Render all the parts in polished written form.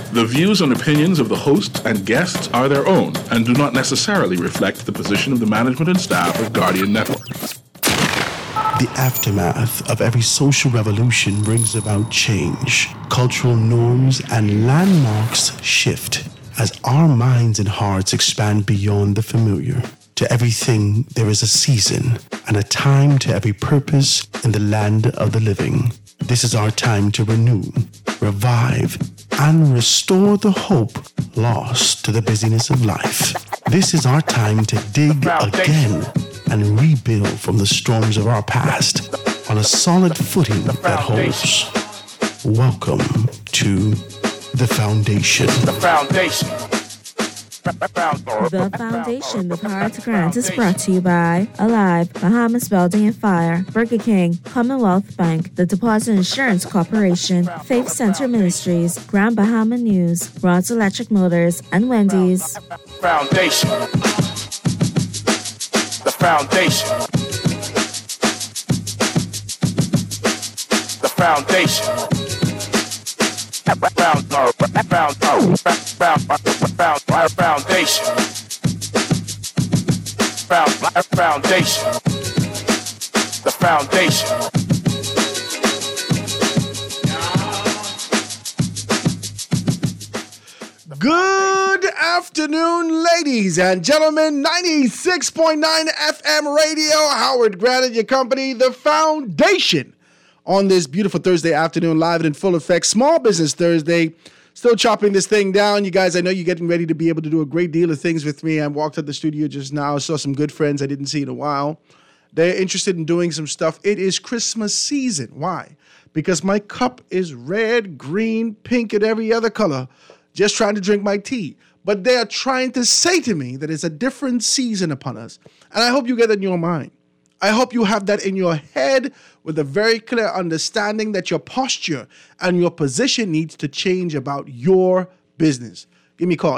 The views and opinions of the hosts and guests are their own and do not necessarily reflect the position of the management and staff of Guardian Network. The aftermath of every social revolution brings about change. Cultural norms and landmarks shift as our minds and hearts expand beyond the familiar. To everything there is a season and a time to every purpose in the land of the living. This is our time to renew, revive, and restore the hope lost to the busyness of life. This is our time to dig again and rebuild from the storms of our past on a solid footing that holds. Welcome to The Foundation. The Foundation. The Foundation with Heart Grant is brought to you by Alive, Bahamas Building and Fire, Burger King, Commonwealth Bank, the Deposit Insurance Corporation, Faith Center Ministries, Grand Bahama News, Rods Electric Motors, and Wendy's. Foundation. The Foundation. The Foundation. Foundation. Foundation. The Foundation. Good afternoon, ladies and gentlemen. 96.9 FM radio. Howard Grant and your company, The Foundation. On this beautiful Thursday afternoon, live and in full effect. Small Business Thursday. Still chopping this thing down. You guys, I know you're getting ready to be able to do a great deal of things with me. I walked out the studio just now. Saw some good friends I didn't see in a while. They're interested in doing some stuff. It is Christmas season. Why? Because my cup is red, green, pink, and every other color. Just trying to drink my tea. But they are trying to say to me that it's a different season upon us. And I hope you get that in your mind. I hope you have that in your head with a very clear understanding that your posture and your position needs to change about your business. Give me a call,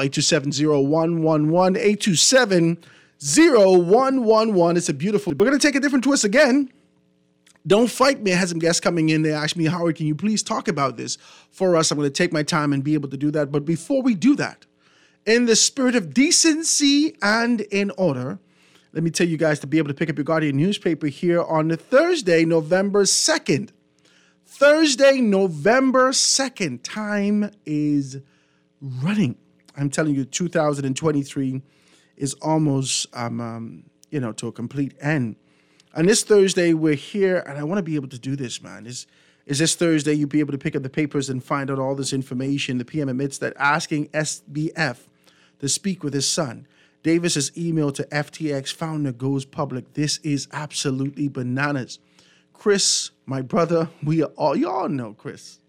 827-0111, 827-0111. It's a beautiful. We're going to take a different twist again. Don't fight me. I had some guests coming in. They asked me, Howard, can you please talk about this for us? I'm going to take my time and be able to do that. But before we do that, in the spirit of decency and in order, let me tell you guys to be able to pick up your Guardian newspaper here on Thursday, November 2nd. Thursday, November 2nd. Time is running. I'm telling you, 2023 is almost, to a complete end. And this Thursday, we're here, and I want to be able to do this, man. Is this Thursday, you'll be able to pick up the papers and find out all this information. The PM admits that asking SBF to speak with his son. Davis's email to FTX founder goes public. This is absolutely bananas. Chris, my brother, y'all know Chris.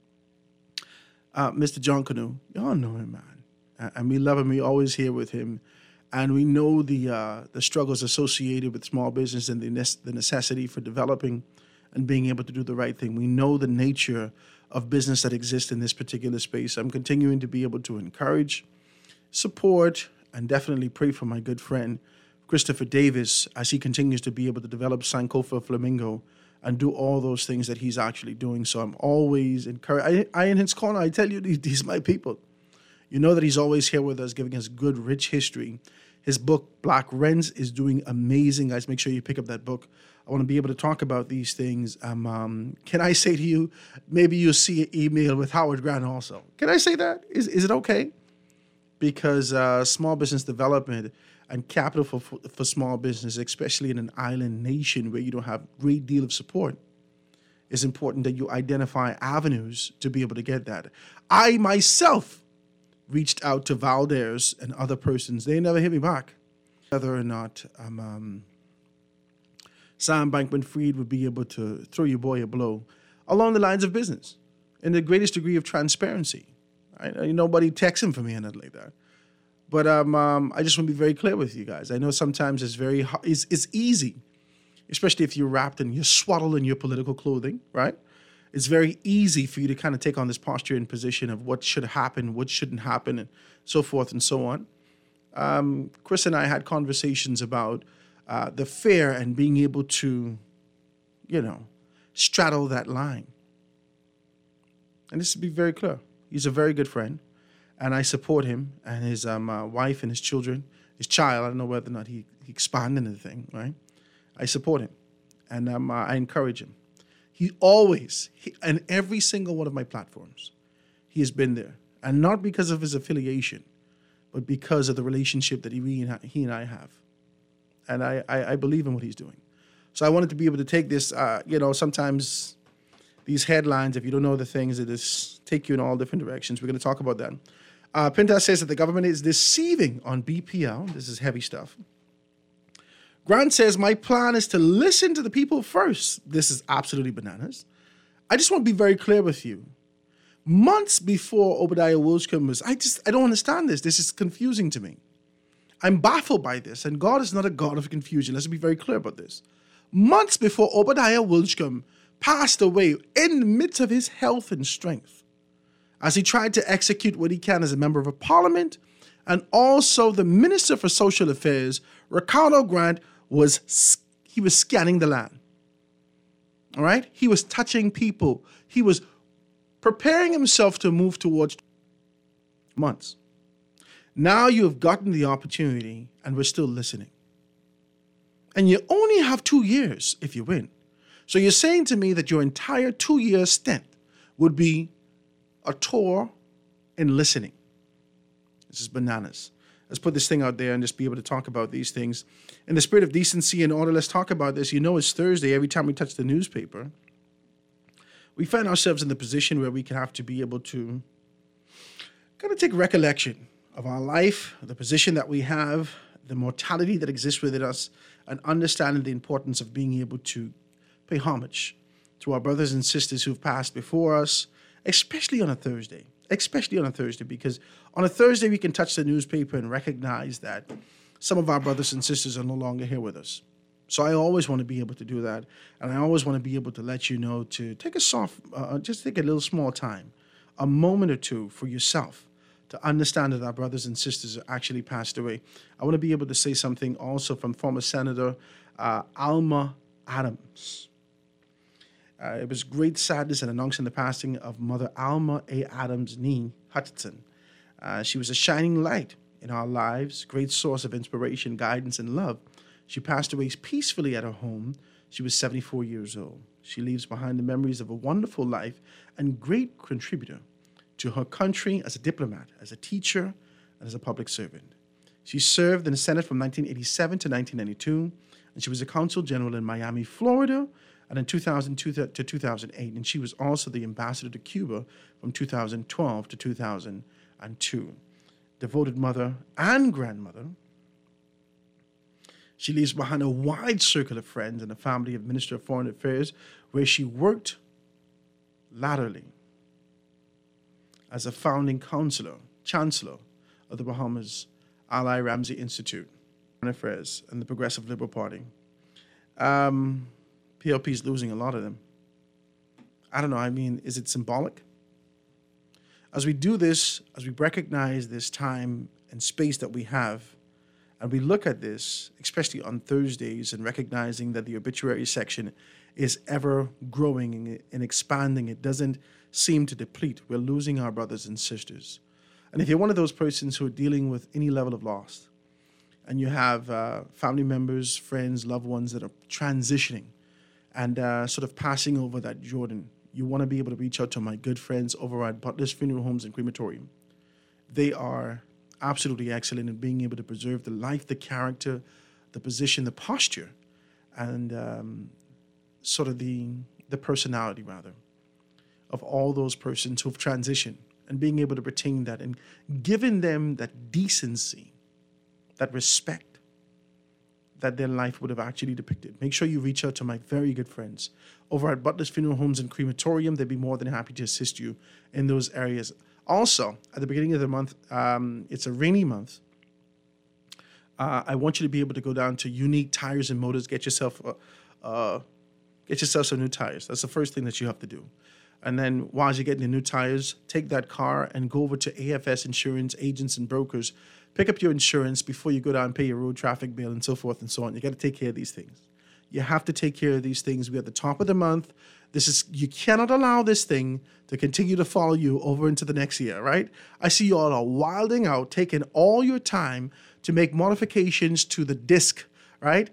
Mr. John Canoe, y'all know him, man. And we love him. We always here with him. And we know the struggles associated with small business and the necessity for developing and being able to do the right thing. We know the nature of business that exists in this particular space. I'm continuing to be able to encourage, support, and definitely pray for my good friend, Christopher Davis, as he continues to be able to develop Sankofa Flamingo and do all those things that he's actually doing. So I'm always encouraged. I in his corner, I tell you, these my people. You know that he's always here with us, giving us good, rich history. His book, Black Rents, is doing amazing. Guys, make sure you pick up that book. I want to be able to talk about these things. Can I say to you, maybe you'll see an email with Howard Grant also. Can I say that? Is it okay? Because small business development and capital for small business, especially in an island nation where you don't have a great deal of support, it's important that you identify avenues to be able to get that. I myself reached out to Valdez and other persons. They never hit me back. Whether or not Sam Bankman-Fried would be able to throw your boy a blow along the lines of business in the greatest degree of transparency. Nobody texts him for me or nothing like that. But I just want to be very clear with you guys. I know sometimes it's very hard. It's easy, especially if you're wrapped and you're swaddled in your political clothing, right? It's very easy for you to kind of take on this posture and position of what should happen, what shouldn't happen, and so forth and so on. Chris and I had conversations about the fear and being able to, straddle that line. And this to be very clear. He's a very good friend. and I support him and his wife and his children, his child. I don't know whether or not he expanded anything, right? I support him, and I encourage him. He always, on every single one of my platforms, he has been there, and not because of his affiliation, but because of the relationship that he and I have. And I believe in what he's doing. So I wanted to be able to take this, sometimes these headlines, if you don't know the things, they just take you in all different directions. We're going to talk about that. Pinta says that the government is deceiving on BPL. This is heavy stuff. Grant says, my plan is to listen to the people first. This is absolutely bananas. I just want to be very clear with you. Months before Obadiah Wilchcombe was, I don't understand this. This is confusing to me. I'm baffled by this, and God is not a God of confusion. Let's be very clear about this. Months before Obadiah Wilchcombe passed away in the midst of his health and strength, as he tried to execute what he can as a member of a parliament, and also the Minister for Social Affairs, Ricardo Grant, was scanning the land. All right? He was touching people. He was preparing himself to move towards months. Now you have gotten the opportunity, and we're still listening. And you only have 2 years if you win. So you're saying to me that your entire 2-year stint would be a tour in listening. This is bananas. Let's put this thing out there and just be able to talk about these things. In the spirit of decency and order, let's talk about this. You know it's Thursday. Every time we touch the newspaper, we find ourselves in the position where we can have to be able to kind of take recollection of our life, the position that we have, the mortality that exists within us, and understanding the importance of being able to pay homage to our brothers and sisters who've passed before us, especially on a Thursday. Because on a Thursday we can touch the newspaper and recognize that some of our brothers and sisters are no longer here with us. So I always want to be able to do that, and I always want to be able to let you know to take just take a little small time, a moment or two for yourself to understand that our brothers and sisters are actually passed away. I want to be able to say something also from former Senator Alma Adams. It was great sadness in announcing the passing of Mother Alma A. Adams Nee Hutchinson. She was a shining light in our lives, great source of inspiration, guidance, and love. She passed away peacefully at her home. She was 74 years old. She leaves behind the memories of a wonderful life and great contributor to her country as a diplomat, as a teacher, and as a public servant. She served in the Senate from 1987 to 1992, and she was a consul general in Miami, Florida, and in 2002 to 2008, and she was also the ambassador to Cuba from 2012 to 2002. Devoted mother and grandmother, she leaves behind a wide circle of friends and a family of Minister of Foreign Affairs, where she worked latterly as a founding chancellor of the Bahamas Ali Ramsey Institute, Foreign Affairs, and the Progressive Liberal Party. PLP is losing a lot of them. I don't know, is it symbolic? As we do this, as we recognize this time and space that we have, and we look at this, especially on Thursdays, and recognizing that the obituary section is ever growing and expanding, it doesn't seem to deplete. We're losing our brothers and sisters. And if you're one of those persons who are dealing with any level of loss, and you have family members, friends, loved ones that are transitioning and sort of passing over that Jordan, you want to be able to reach out to my good friends over at Butler's Funeral Homes and Crematorium. They are absolutely excellent in being able to preserve the life, the character, the position, the posture, and sort of the personality, rather, of all those persons who've transitioned, and being able to retain that and giving them that decency, that respect that their life would have actually depicted. Make sure you reach out to my very good friends over at Butler's Funeral Homes and Crematorium. They'd be more than happy to assist you in those areas. Also, at the beginning of the month, it's a rainy month. I want you to be able to go down to Unique Tires and Motors, get yourself some new tires. That's the first thing that you have to do. And then while you're getting the new tires, take that car and go over to AFS Insurance Agents and Brokers. Pick up your insurance before you go down and pay your road traffic bill and so forth and so on. You got to take care of these things. You have to take care of these things. We're at the top of the month. You cannot allow this thing to continue to follow you over into the next year, right? I see you all are wilding out, taking all your time to make modifications to the disc, right?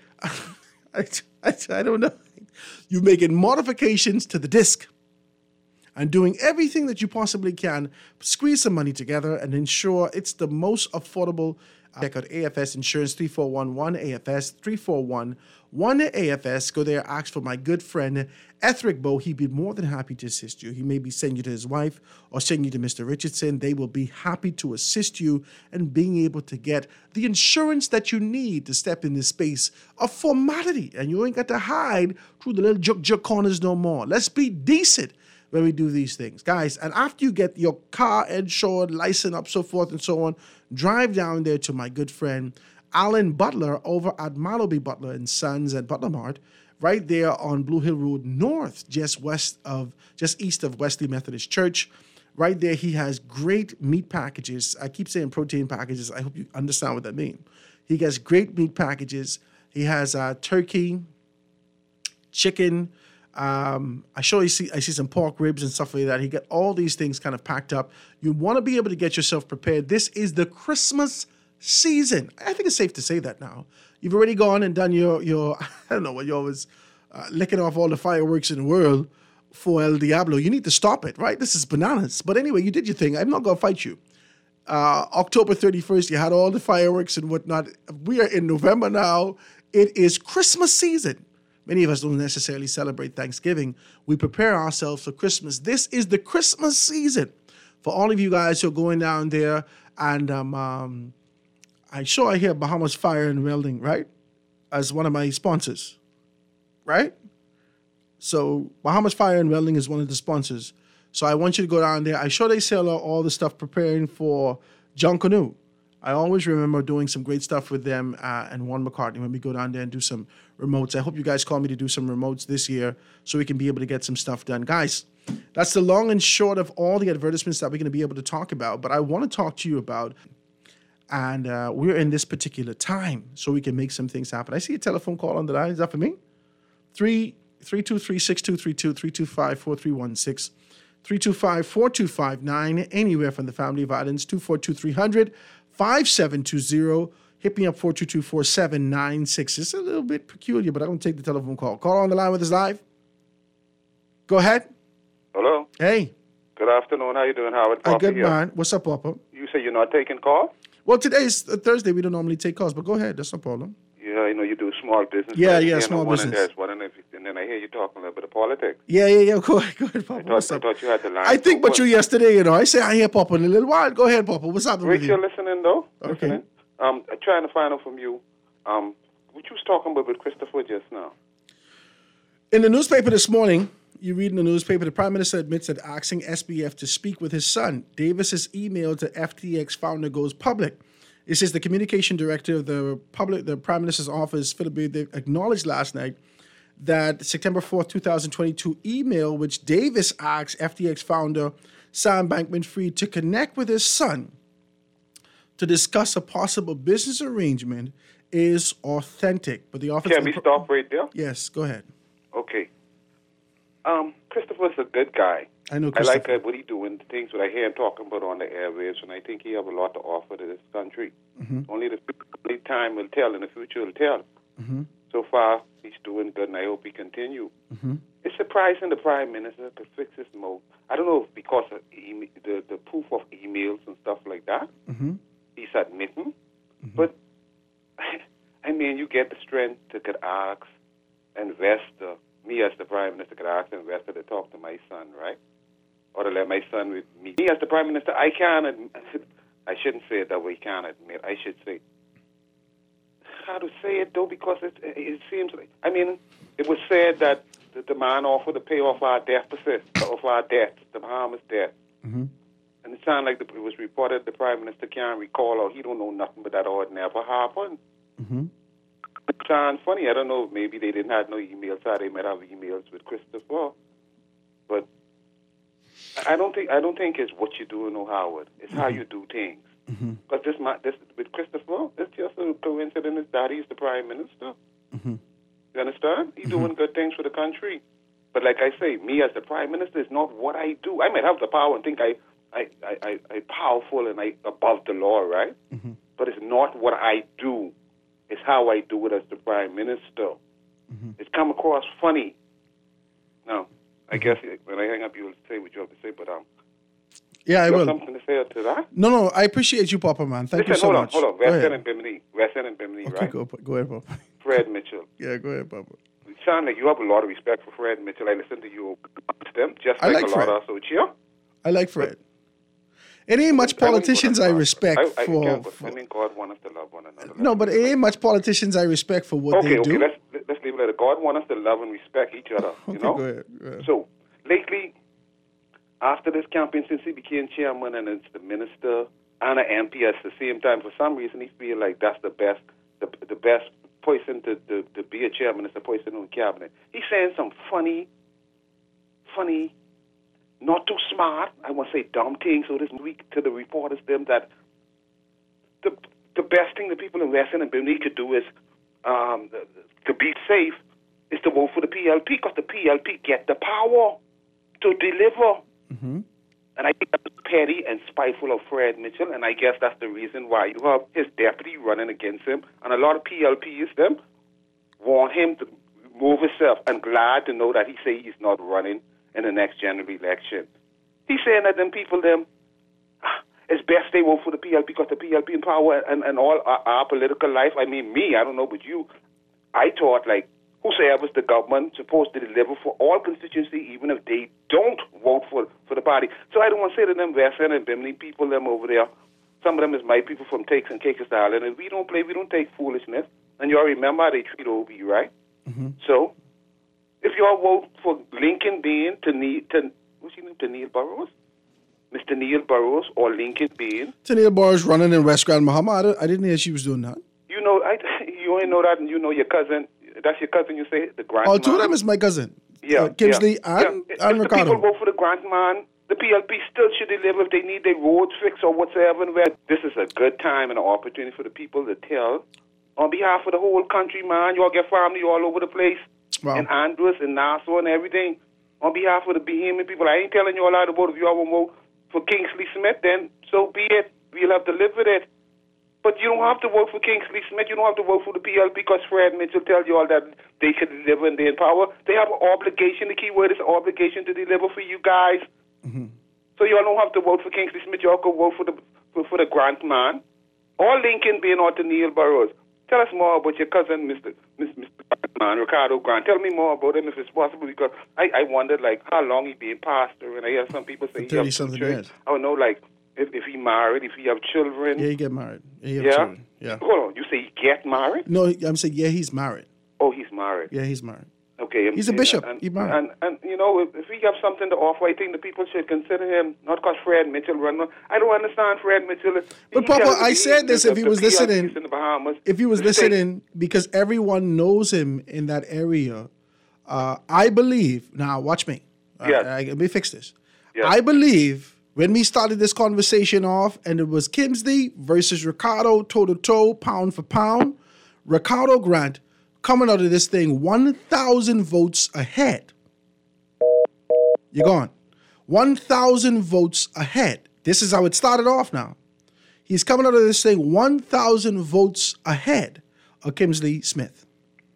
I don't know. You're making modifications to the disc and doing everything that you possibly can, squeeze some money together and ensure it's the most affordable. Check out AFS Insurance 3411 AFS 3411 AFS. Go there, ask for my good friend Ethric Bow. He'd be more than happy to assist you. He may be sending you to his wife or sending you to Mr. Richardson. They will be happy to assist you in being able to get the insurance that you need to step in this space of formality. And you ain't got to hide through the little juk corners no more. Let's be decent when we do these things, guys. And after you get your car insured, license up, so forth and so on, drive down there to my good friend Alan Butler over at Milo B. Butler and Sons at Butler Mart, right there on Blue Hill Road North, just east of Wesley Methodist Church. Right there, he has great meat packages. I keep saying protein packages. I hope you understand what that means. He has great meat packages. He has turkey, chicken. I see some pork ribs and stuff like that. He got all these things kind of packed up. You want to be able to get yourself prepared. This is the Christmas season. I think it's safe to say that now. You've already gone and done your I don't know what you always licking off all the fireworks in the world for El Diablo. You need to stop it, right? This is bananas. But anyway, you did your thing. I'm not going to fight you. October 31st, you had all the fireworks and whatnot. We are in November now. It is Christmas season. Many of us don't necessarily celebrate Thanksgiving. We prepare ourselves for Christmas. This is the Christmas season for all of you guys who are going down there. And I hear Bahamas Fire and Welding, right? As one of my sponsors, right? So Bahamas Fire and Welding is one of the sponsors. So I want you to go down there. I sure they sell all the stuff preparing for John Canoe. I always remember doing some great stuff with them and Juan McCartney when we go down there and do some remotes. I hope you guys call me to do some remotes this year so we can be able to get some stuff done. Guys, that's the long and short of all the advertisements that we're going to be able to talk about. But I want to talk to you about, and we're in this particular time so we can make some things happen. I see a telephone call on the line. Is that for me? 323-6232, 325-4316. 325-4259, anywhere from the family of Islands, 242-300-5720. Hit me up, 422-4796. It's a little bit peculiar, but I don't take the telephone call. Call on the line with us live. Go ahead. Hello. Hey. Good afternoon. How you doing, Howard? Papa good, here. Man. What's up, Papa? You say you're not taking calls? Well, today's Thursday. We don't normally take calls, but go ahead. That's no problem. Yeah, I know you do small business. Yeah, small business. And then I hear you talking a little bit of politics. Yeah. Go ahead, Papa. I thought you had the line. I think about you yesterday, I say I hear Papa in a little while. Go ahead, Papa. What's happening with you? Rich, you're listening, though? Okay. Listening. I'm trying to find out from you what you was talking about with Christopher just now. In the newspaper this morning, you read in the newspaper, the Prime Minister admits that asking SBF to speak with his son. Davis's email to FTX founder goes public. It says the communication director of the Prime Minister's office, Philip Bede, acknowledged last night that September 4th, 2022 email, which Davis asked FTX founder Sam Bankman-Fried to connect with his son to discuss a possible business arrangement, is authentic. But the office... Can we stop right there? Yes, go ahead. Okay. Christopher's a good guy. I know I Christopher. like what he doing, the things that I hear him talking about on the airwaves, and I think he have a lot to offer to this country. Mm-hmm. Only the time will tell, and the future will tell. Mm-hmm. So far, he's doing good, and I hope he continue. Mm-hmm. It's surprising the Prime Minister could fix his mouth. I don't know if because of the proof of emails and stuff like that, Mm-hmm. he's admitting. Mm-hmm. But, I mean, you get the strength to could ask investor, me as the Prime Minister could ask the investor to talk to my son, right? Or to let my son with me. Me as the Prime Minister, I can't admit, I shouldn't say it that way, can't admit. I should say, how to say it though, because it seems like, I mean, it was said that the man offered to pay off our deficit, of our debt, the Bahamas debt. Mm-hmm. And it sounded like it was reported the Prime Minister can't recall, or he don't know nothing but that or it never happened. Mm-hmm. It sounds funny. I don't know. Maybe they didn't have no emails. How they might have emails with Christopher, but I don't think it's what you do, no, Howard. It's how you do things. Because this with Christopher, it's just a coincidence that he's the Prime Minister. Mm-hmm. You understand? He's doing good things for the country. But like I say, me as the Prime Minister is not what I do. I might have the power and think I powerful and I above the law, right? Mm-hmm. But it's not what I do. It's how I do it as the Prime Minister. Mm-hmm. It's come across funny. Now, I guess when I hang up, you'll say what you have to say, but yeah, I will. Something to say to that? No, I appreciate you, Papa, man. Thank you so much. Hold on. West End and Bimini, okay, right? Go ahead, Papa. Fred Mitchell. Yeah, go ahead, Papa. You sound like you have a lot of respect for Fred Mitchell. I listen to you them, just I like like a Fred. lot of Sochia. I like Fred. It ain't much politicians I respect for. I mean, God wants us to love one another. No, but it ain't much politicians I respect for what they do. Let's leave it at that. God wants us to love and respect each other. Okay, you know. Go ahead. So lately, after this campaign, since he became chairman and it's the minister and an MP at the same time, for some reason he feel like that's the best person to be a chairman is the person on cabinet. He's saying some funny, not too smart, I want to say dumb things. So this week to the reporters, them that the best thing the people in West End and Bimini could do is to be safe is to vote for the PLP because the PLP get the power to deliver. Mm-hmm. And I think that's petty and spiteful of Fred Mitchell, and I guess that's the reason why you have his deputy running against him. And a lot of PLPs, them, want him to move himself. I'm glad to know that he say he's not running in the next general election. He's saying that them people, it's best they vote for the PLP because the PLP in power and all our political life. I mean, me, I don't know, but you, I thought, like, whosoever's the government supposed to deliver for all constituency, even if they don't vote for the party. So I don't want to say to them West End and Bimini people, them over there, some of them is my people from Takes and Cakes Island, and we don't take foolishness. And you all remember how they treat OB, right? Mm-hmm. So if you all vote for Lincoln Bain to Neil Burrows? Mr. Neil Burrows or Lincoln Bain. To Neil Burrows running in West Grand Bahama. I didn't hear she was doing that. You know, you only know that, and you know your cousin. That's your cousin, you say, the grandman. Oh, two of them is my cousin. Yeah. Kinsley and Ricardo. If the people vote for the grandman, the PLP still should deliver if they need their roads fixed or whatsoever. And this is a good time and an opportunity for the people to tell, on behalf of the whole country, man, you all get family all over the place. Wow. In Andrews and Nassau and everything. On behalf of the Bahamian people, I ain't telling you all how to vote. If you all want to vote for Kingsley Smith, then so be it. We'll have to live with it. But you don't have to vote for Kingsley Smith. You don't have to vote for the PLP because Fred Mitchell tells you all that they should deliver and they're in power. They have an obligation. The key word is obligation to deliver for you guys. Mm-hmm. So you all don't have to vote for Kingsley Smith. You all can vote for the grant man or Lincoln Bain or to Neil Burrows. Tell us more about your cousin, Mr. Man, Ricardo Grant. Tell me more about him if it's possible because I wondered like how long he been pastor, and I hear some people say 30-something years. I don't know, like. If he married, if he have children. Yeah, he get married. He have children. Yeah. Hold on, you say he get married? No, I'm saying, yeah, he's married. Oh, he's married. Yeah, he's married. Okay. He's a bishop. He's married. And you know, if he have something to offer, I think the people should consider him, not because Fred Mitchell run. I don't understand Fred Mitchell. But Papa, I said this if he was listening. In the Bahamas, if he was listening, because everyone knows him in that area, I believe, now watch me. Let me fix this. Yes. I believe when we started this conversation off, and it was Kimsley versus Ricardo, toe-to-toe, pound for pound, Ricardo Grant coming out of this thing 1,000 votes ahead. You're gone. 1,000 votes ahead. This is how it started off now. He's coming out of this thing 1,000 votes ahead of Kimsley Smith.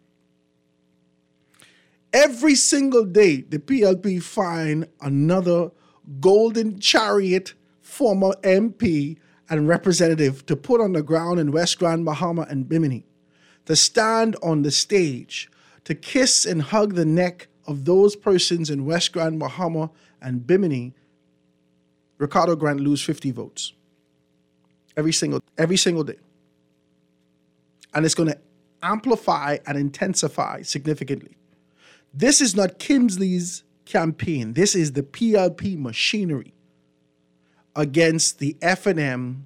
Every single day, the PLP find another Golden Chariot former MP and representative to put on the ground in West Grand Bahama and Bimini, to stand on the stage, to kiss and hug the neck of those persons in West Grand Bahama and Bimini. Ricardo Grant lose 50 votes every single day. And it's going to amplify and intensify significantly. This is not Kimsley's campaign. This is the PLP machinery against the F&M.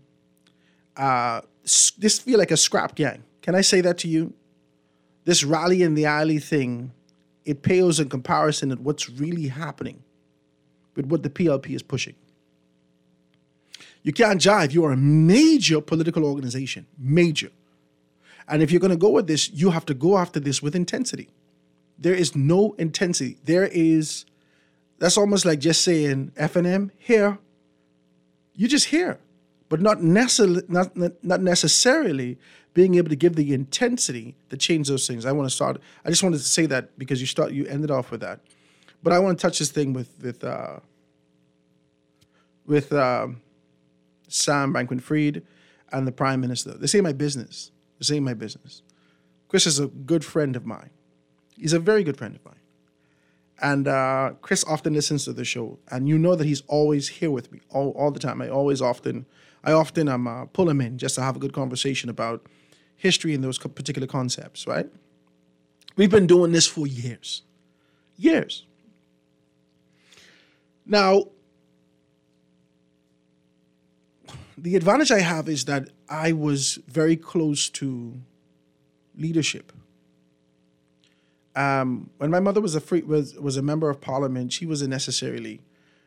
This feel like a scrap gang. Can I say that to you? This rally in the alley thing, it pales in comparison at what's really happening with what the PLP is pushing. You can't jive. You are a major political organization. Major. And if you're going to go with this, you have to go after this with intensity. There is no intensity. That's almost like just saying F&M here. You just hear, but not necessarily being able to give the intensity to change those things. I just wanted to say that because you ended off with that. But I want to touch this thing with Sam Bankman-Fried and the Prime Minister. This ain't my business. Chris is a good friend of mine. He's a very good friend of mine. And Chris often listens to the show, and you know that he's always here with me all the time. I often pull him in just to have a good conversation about history and those particular concepts, right? We've been doing this for years. Now, the advantage I have is that I was very close to leadership. When my mother was a member of parliament, she wasn't necessarily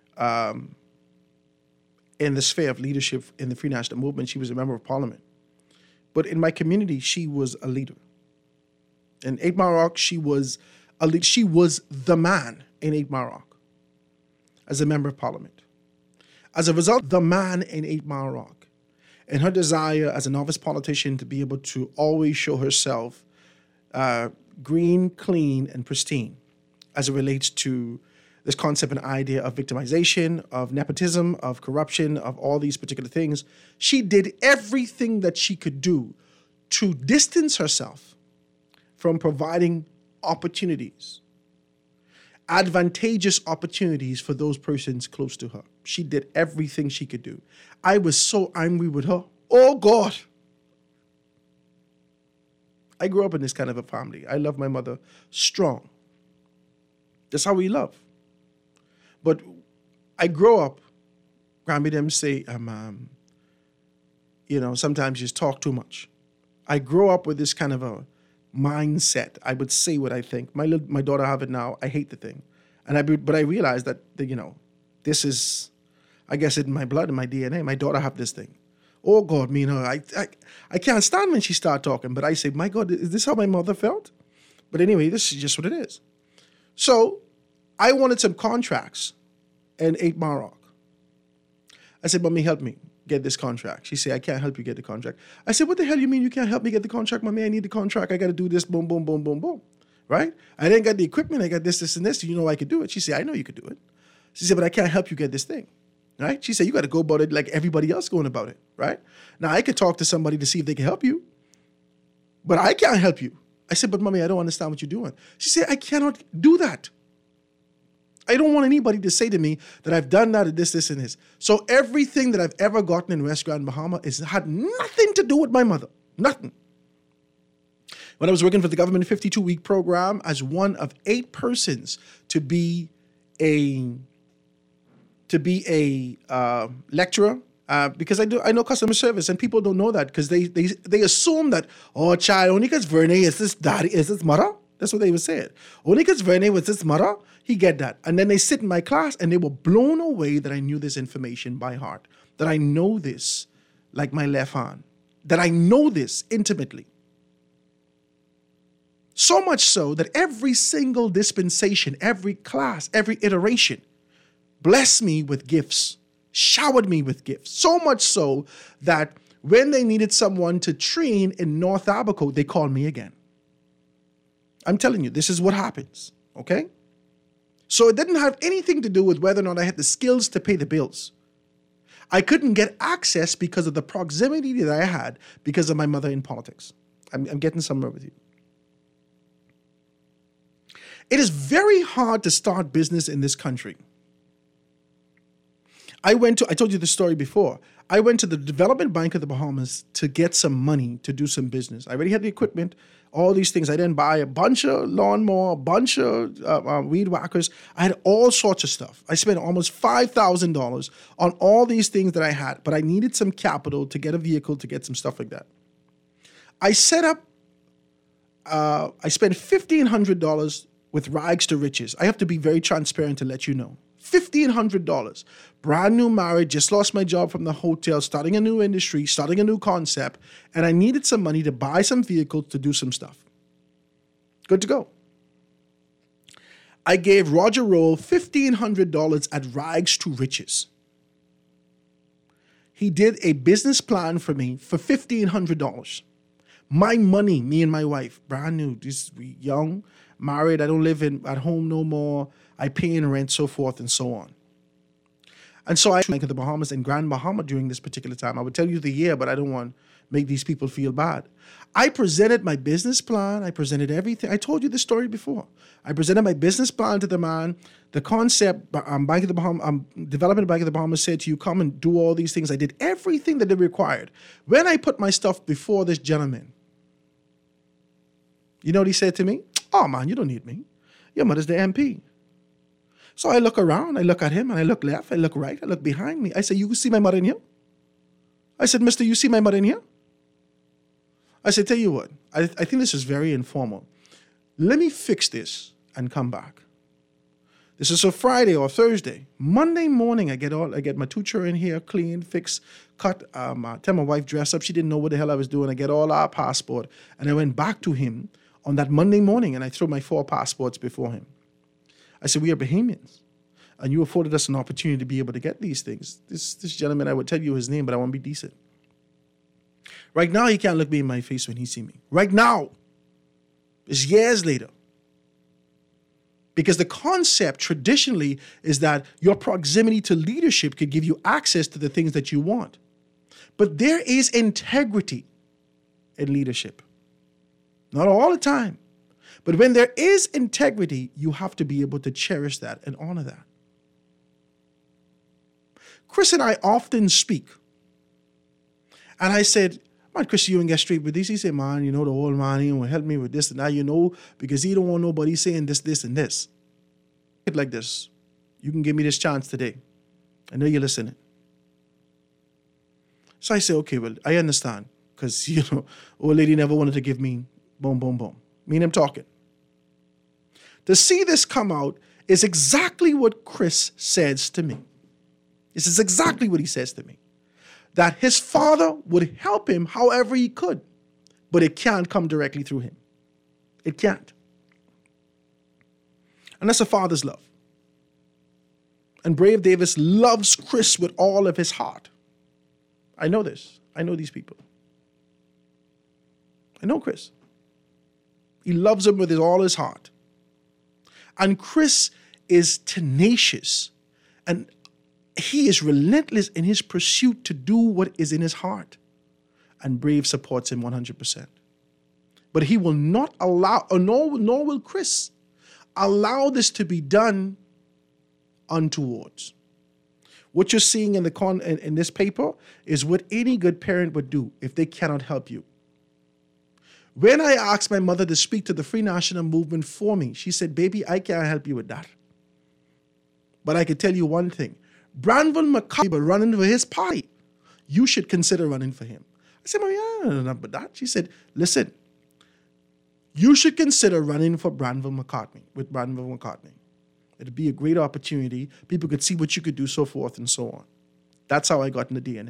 in the sphere of leadership in the Free National Movement. She was a member of parliament. But in my community, she was a leader. In 8 Mile Rock, she was the man in 8 Mile Rock as a member of parliament. As a result, the man in 8 Mile Rock, and her desire as a novice politician to be able to always show herself green, clean, and pristine as it relates to this concept and idea of victimization, of nepotism, of corruption, of all these particular things. She did everything that she could do to distance herself from providing opportunities, advantageous opportunities for those persons close to her. She did everything she could do. I was so angry with her. Oh, God. I grew up in this kind of a family. I love my mother strong. That's how we love. But I grow up, Grammy them say, sometimes you just talk too much. I grow up with this kind of a mindset. I would say what I think. My daughter have it now. I hate the thing. But I realize that, this is, I guess, in my blood, in my DNA. My daughter have this thing. Oh, God, I can't stand when she start talking. But I say, my God, is this how my mother felt? But anyway, this is just what it is. So I wanted some contracts in 8 Mile Rock. I said, Mommy, help me get this contract. She said, I can't help you get the contract. I said, what the hell you mean you can't help me get the contract? Mommy, I need the contract. I got to do this, boom, boom, boom, boom, boom. Right? I didn't get the equipment. I got this, and this. You know I could do it. She said, I know you could do it. She said, but I can't help you get this thing. Right? She said, you got to go about it like everybody else going about it. Right? Now, I could talk to somebody to see if they can help you, but I can't help you. I said, but Mommy, I don't understand what you're doing. She said, I cannot do that. I don't want anybody to say to me that I've done that, this, and this. So everything that I've ever gotten in West Grand Bahama had nothing to do with my mother. Nothing. When I was working for the government 52-week program as one of 8 persons to be a lecturer, because I know customer service, and people don't know that because they assume that, oh, child, only because Verne is this daddy, is this mother. That's what they would say. Only because Verne was this mother, he get that. And then they sit in my class and they were blown away that I knew this information by heart, that I know this like my left hand, that I know this intimately. So much so that every single dispensation, every class, every iteration blessed me with gifts, showered me with gifts. So much so that when they needed someone to train in North Abaco, they called me again. I'm telling you, this is what happens, okay? So it didn't have anything to do with whether or not I had the skills to pay the bills. I couldn't get access because of the proximity that I had because of my mother in politics. I'm getting somewhere with you. It is very hard to start business in this country. I told you the story before. I went to the Development Bank of the Bahamas to get some money to do some business. I already had the equipment, all these things. I didn't buy a bunch of lawnmower, a bunch of weed whackers. I had all sorts of stuff. I spent almost $5,000 on all these things that I had, but I needed some capital to get a vehicle to get some stuff like that. I set up, I spent $1,500 with rags to riches. I have to be very transparent to let you know. $1,500. Brand new married, just lost my job from the hotel, starting a new industry, starting a new concept, and I needed some money to buy some vehicles to do some stuff. Good to go. I gave Roger Roll $1,500 at Rags to Riches. He did a business plan for me for $1,500. My money, me and my wife, brand new, we young, married, I don't live at home no more, I pay in rent, so forth and so on. And so I went to the Bahamas and Grand Bahama during this particular time. I would tell you the year, but I don't want to make these people feel bad. I presented my business plan. I presented everything. I told you this story before. I presented my business plan to the man. The concept, Bank of the Bahamas, Development Bank of the Bahamas said to you, come and do all these things. I did everything that they required. When I put my stuff before this gentleman, you know what he said to me? Oh, man, you don't need me. Your mother's the MP. So I look around, I look at him, and I look left, I look right, I look behind me. I say, you see my mother in here? I said, mister, you see my mother in here? I said, tell you what, I think this is very informal. Let me fix this and come back. This is a Friday or Thursday. Monday morning, I get my two children here, clean, fix, cut, tell my wife dress up. She didn't know what the hell I was doing. I get all our passport, and I went back to him on that Monday morning, and I threw my 4 passports before him. I said, we are Bahamians, and you afforded us an opportunity to be able to get these things. This gentleman, I would tell you his name, but I won't be decent. Right now, he can't look me in my face when he see me. Right now. It's years later. Because the concept traditionally is that your proximity to leadership could give you access to the things that you want. But there is integrity in leadership. Not all the time. But when there is integrity, you have to be able to cherish that and honor that. Chris and I often speak. And I said, man, Chris, you ain't get straight with this. He said, man, you know, the old man, he will help me with this and that, you know, because he don't want nobody saying this, this, and this. Like this. You can give me this chance today. I know you're listening. So I said, okay, well, I understand. Because, you know, old lady never wanted to give me boom, boom, boom. Me and him talking. To see this come out is exactly what Chris says to me. This is exactly what he says to me. That his father would help him however he could, but it can't come directly through him. It can't. And that's a father's love. And Brave Davis loves Chris with all of his heart. I know this. I know these people. I know Chris. He loves him with all his heart. And Chris is tenacious. And he is relentless in his pursuit to do what is in his heart. And Brave supports him 100%. But he will not allow, nor will Chris, allow this to be done untowards. What you're seeing in this paper is what any good parent would do if they cannot help you. When I asked my mother to speak to the Free National Movement for me, she said, baby, I can't help you with that. But I can tell you one thing. Branville McCarthy running for his party. You should consider running for him. I said, Mommy, I don't know nothing but that. She said, listen, you should consider running for Branville McCartney, with Branville McCartney. It'd be a great opportunity. People could see what you could do, so forth and so on. That's how I got in the DNA.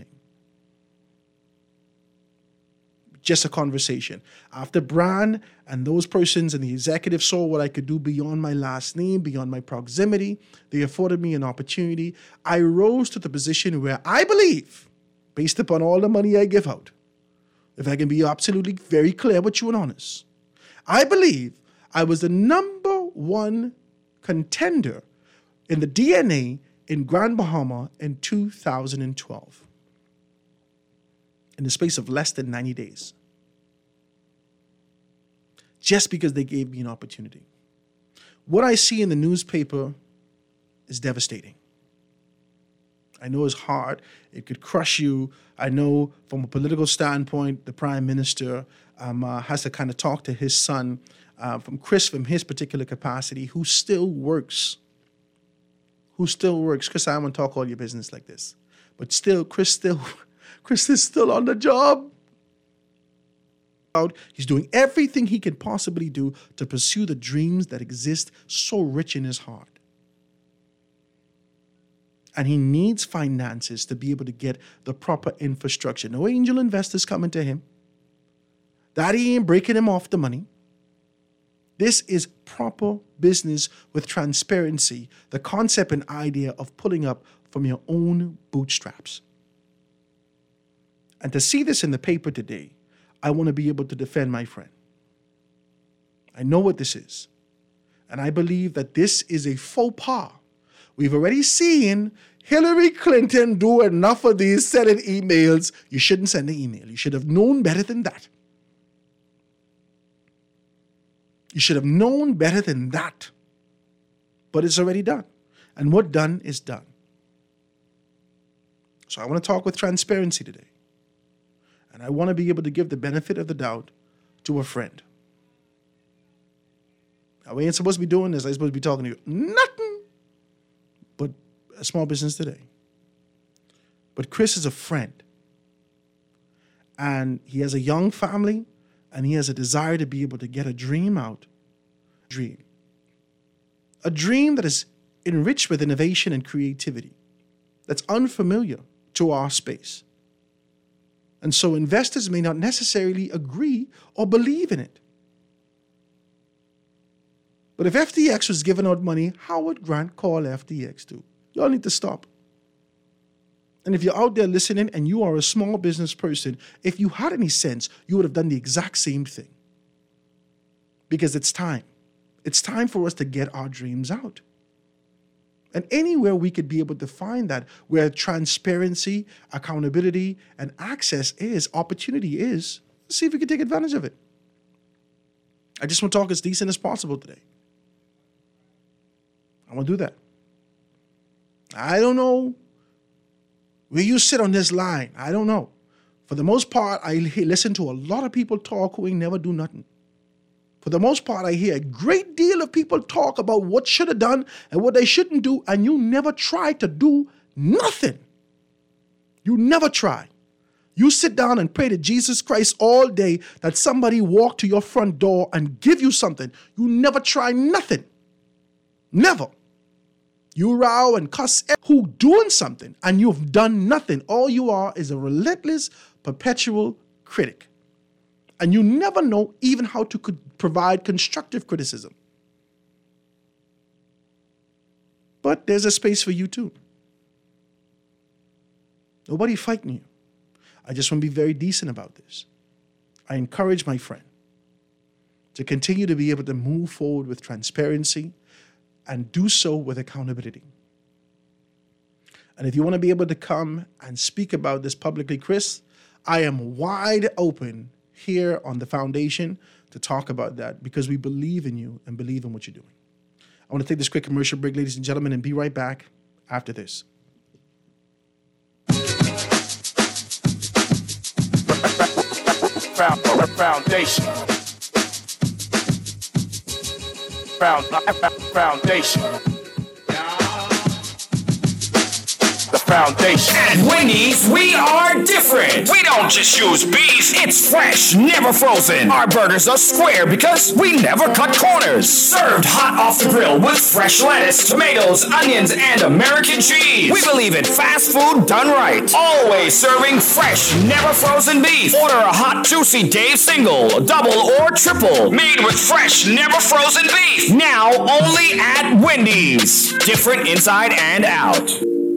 Just a conversation. After Bran and those persons and the executive saw what I could do beyond my last name, beyond my proximity, they afforded me an opportunity. I rose to the position where I believe, based upon all the money I give out, if I can be absolutely very clear with you and honest, I believe I was the number one contender in the DNA in Grand Bahama in 2012. In the space of less than 90 days. Just because they gave me an opportunity. What I see in the newspaper is devastating. I know it's hard. It could crush you. I know from a political standpoint, the prime minister has to kind of talk to his son, from Chris, from his particular capacity, who still works. Chris, I don't want to talk all your business like this. But still, Chris is still on the job. He's doing everything he can possibly do to pursue the dreams that exist so rich in his heart. And he needs finances to be able to get the proper infrastructure. No angel investors coming to him. Daddy ain't breaking him off the money. This is proper business with transparency, the concept and idea of pulling up from your own bootstraps. And to see this in the paper today, I want to be able to defend my friend. I know what this is. And I believe that this is a faux pas. We've already seen Hillary Clinton do enough of these sending emails. You shouldn't send the email. You should have known better than that. You should have known better than that. But it's already done. And what done is done. So I want to talk with transparency today. And I want to be able to give the benefit of the doubt to a friend. Now, we ain't supposed to be doing this. I'm supposed to be talking to you. Nothing but a small business today. But Chris is a friend. And he has a young family. And he has a desire to be able to get a dream out. Dream. A dream that is enriched with innovation and creativity. That's unfamiliar to our space. And so investors may not necessarily agree or believe in it. But if FTX was giving out money, how would Grant call FTX too? Y'all need to stop. And if you're out there listening and you are a small business person, if you had any sense, you would have done the exact same thing. Because it's time. It's time for us to get our dreams out. And anywhere we could be able to find that, where transparency, accountability, and access is, opportunity is, let's see if we can take advantage of it. I just want to talk as decent as possible today. I want to do that. I don't know where you sit on this line. I don't know. For the most part, I listen to a lot of people talk who ain't never do nothing. For the most part, I hear a great deal of people talk about what should have done and what they shouldn't do, and you never try to do nothing. You never try. You sit down and pray to Jesus Christ all day that somebody walk to your front door and give you something. You never try nothing. Never. You row and cuss who doing something, and you've done nothing. All you are is a relentless, perpetual critic. And you never know even how to provide constructive criticism. But there's a space for you too. Nobody fighting you. I just want to be very decent about this. I encourage my friend to continue to be able to move forward with transparency and do so with accountability. And if you want to be able to come and speak about this publicly, Chris, I am wide open here on the foundation to talk about that because we believe in you and believe in what you're doing. I want to take this quick commercial break, ladies and gentlemen, and be right back after this. Foundation. Foundation. The foundation. At Wendy's, we are different. We don't just use beef. It's fresh, never frozen. Our burgers are square because we never cut corners. Served hot off the grill with fresh lettuce, tomatoes, onions, and American cheese. We believe in fast food done right. Always serving fresh, never frozen beef. Order a hot, juicy Dave single, double, or triple. Made with fresh, never frozen beef. Now only at Wendy's. Different inside and out.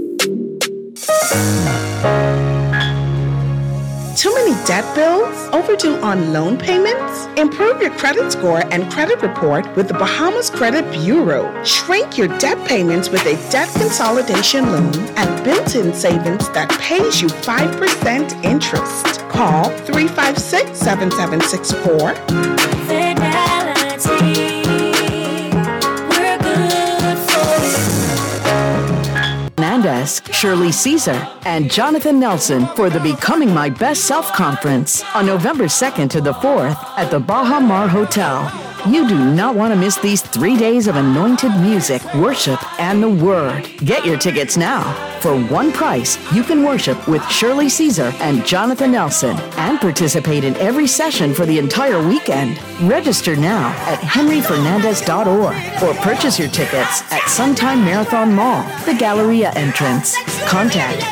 Too many debt bills? Overdue on loan payments? Improve your credit score and credit report with the Bahamas Credit Bureau. Shrink your debt payments with a debt consolidation loan and built-in savings that pays you 5% interest. Call 356-7764. Fidelity. We're good for you. Hernandez, Shirley Caesar, and Jonathan Nelson for the Becoming My Best Self Conference on November 2nd to the 4th at the Baha Mar Hotel. You do not want to miss these 3 days of anointed music, worship, and the Word. Get your tickets now. For one price, you can worship with Shirley Caesar and Jonathan Nelson and participate in every session for the entire weekend. Register now at henryfernandez.org or purchase your tickets at Sometime Marathon Mall, the Galleria entrance. Contact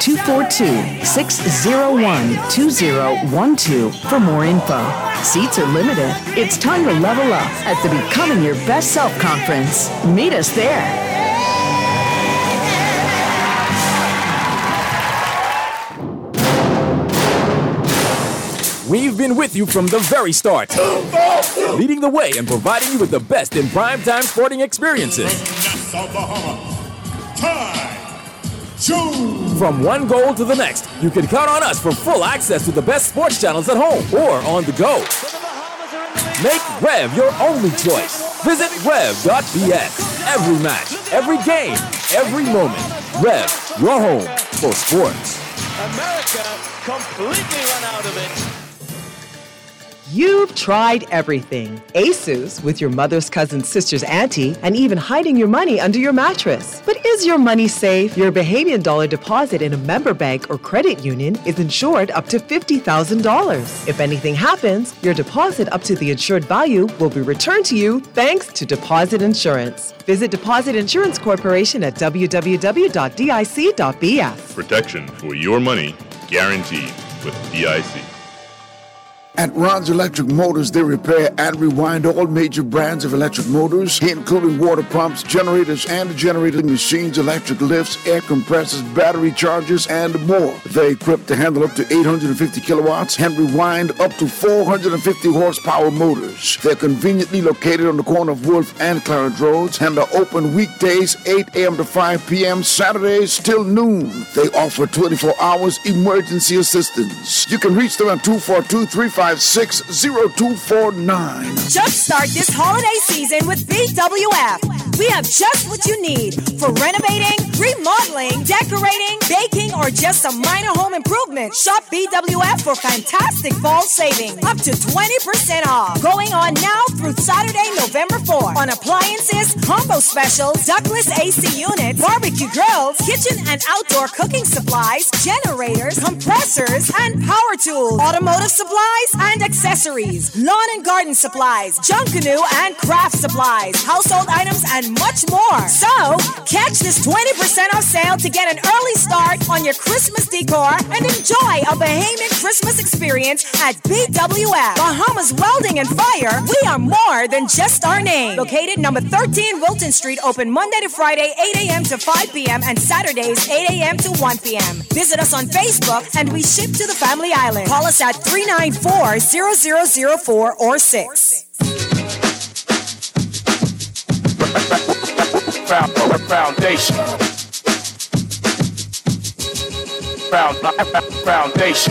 242-601-2012 for more info. Seats are limited. It's time to level up at the Becoming Your Best Self conference. Meet us there. We've been with you from the very start, leading the way and providing you with the best in primetime sporting experiences. From one goal to the next, you can count on us for full access to the best sports channels at home or on the go. Make Rev your only choice. Visit rev.bs. Every match, every game, every moment. Rev, your home for sports. America completely run out of it. You've tried everything. ASUS with your mother's cousin's sister's auntie, and even hiding your money under your mattress. But is your money safe? Your Bahamian dollar deposit in a member bank or credit union is insured up to $50,000. If anything happens, your deposit up to the insured value will be returned to you thanks to Deposit Insurance. Visit Deposit Insurance Corporation at www.dic.bs. Protection for your money guaranteed with DIC. At Ron's Electric Motors, they repair and rewind all major brands of electric motors, including water pumps, generators and generating machines, electric lifts, air compressors, battery chargers, and more. They're equipped to handle up to 850 kilowatts and rewind up to 450 horsepower motors. They're conveniently located on the corner of Wolf and Clarence Roads and are open weekdays 8 a.m. to 5 p.m., Saturdays till noon. They offer 24 hours emergency assistance. You can reach them at 242-356-0249. Jumpstart this holiday season with BWF. We have just what you need for renovating, remodeling, decorating, baking, or just some minor home improvement. Shop BWF for fantastic fall savings, up to 20% off. Going on now through Saturday, November 4th on appliances, combo specials, ductless AC units, barbecue grills, kitchen and outdoor cooking supplies, generators, compressors, and power tools, automotive supplies and accessories, lawn and garden supplies, junk canoe and craft supplies, household items, and much more. So, catch this 20% off sale to get an early start on your Christmas decor and enjoy a Bahamian Christmas experience at BWF. Bahamas Welding and Fire, we are more than just our name. Located number 13 Wilton Street, open Monday to Friday, 8 a.m. to 5 p.m. and Saturdays, 8 a.m. to 1 p.m. Visit us on Facebook and we ship to the Family Island. Call us at 394-0004 or 6. Foundation. Foundation.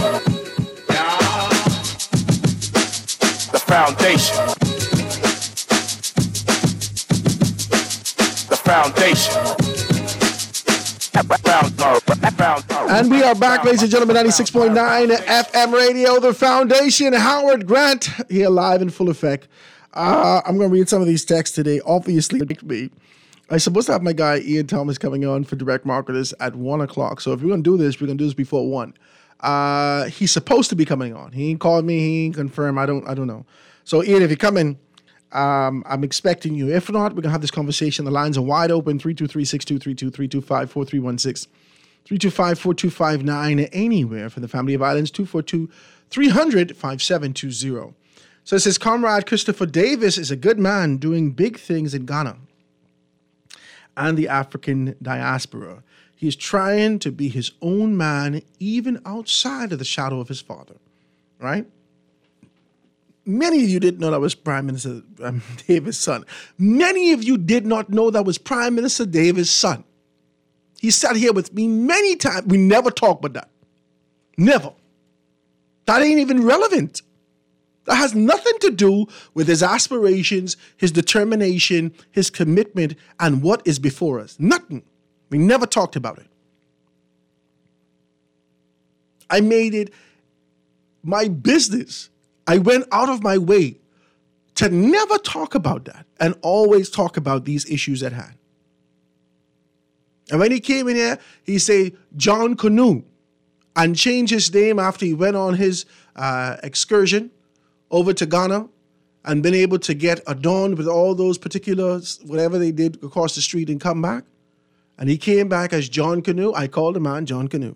The foundation. The foundation. And we are back, ladies and gentlemen, 96.9 FM radio, The Foundation. Howard Grant here live in full effect. I'm going to read some of these texts today. Obviously, I'm supposed to have my guy Ian Thomas coming on for Direct Marketers at 1 o'clock. So if we're going to do this, we're going to do this before 1. He's supposed to be coming on. He ain't called me. He ain't confirmed. I don't know. So Ian, if you're coming, I'm expecting you. If not, we're going to have this conversation. The lines are wide open. 323-6232, 325-4316, 325-4259, anywhere for the Family of Islands, 242-300-5720. So it says, Comrade Christopher Davis is a good man doing big things in Ghana and the African diaspora. He is trying to be his own man, even outside of the shadow of his father, right? Many of you didn't know that was Prime Minister Davis' son. Many of you did not know that was Prime Minister Davis' son. He sat here with me many times. We never talked about that. Never. That ain't even relevant. That has nothing to do with his aspirations, his determination, his commitment, and what is before us. Nothing. We never talked about it. I made it my business. I went out of my way to never talk about that and always talk about these issues at hand. And when he came in here, he said John Canoe and changed his name after he went on his excursion over to Ghana and been able to get adorned with all those particulars, whatever they did across the street and come back. And he came back as John Canoe. I called the man John Canoe.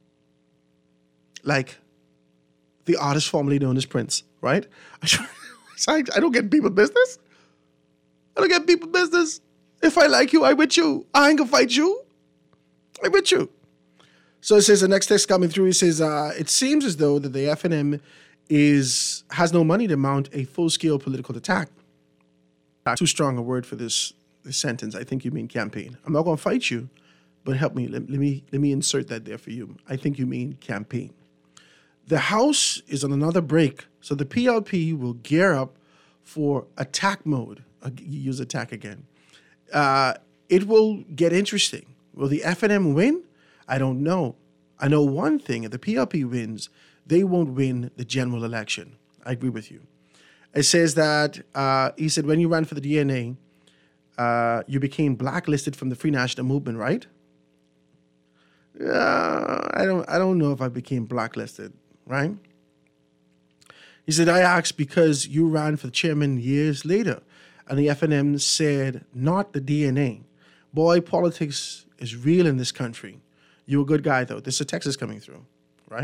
Like the artist formerly known as Prince, right? I don't get people's business. I don't get people's business. If I like you, I with you. I ain't gonna fight you. I with you. So it says the next text coming through. It says, it seems as though that the FNM has no money to mount a full-scale political attack. Too strong a word for this sentence. I think you mean campaign. I'm not gonna fight you, but help me. Let me insert that there for you. I think you mean campaign. The House is on another break, so the PLP will gear up for attack mode. Use attack again. It will get interesting. Will the FNM win? I don't know. I know one thing. If the PLP wins, they won't win the general election. I agree with you. It says that, he said, when you ran for the DNA, you became blacklisted from the Free National Movement, right? I don't know if I became blacklisted, right? He said, I asked because you ran for the chairman years later, and the FNM said, not the DNA. Boy, politics is real in this country. You're a good guy, though. This is Texas coming through, right?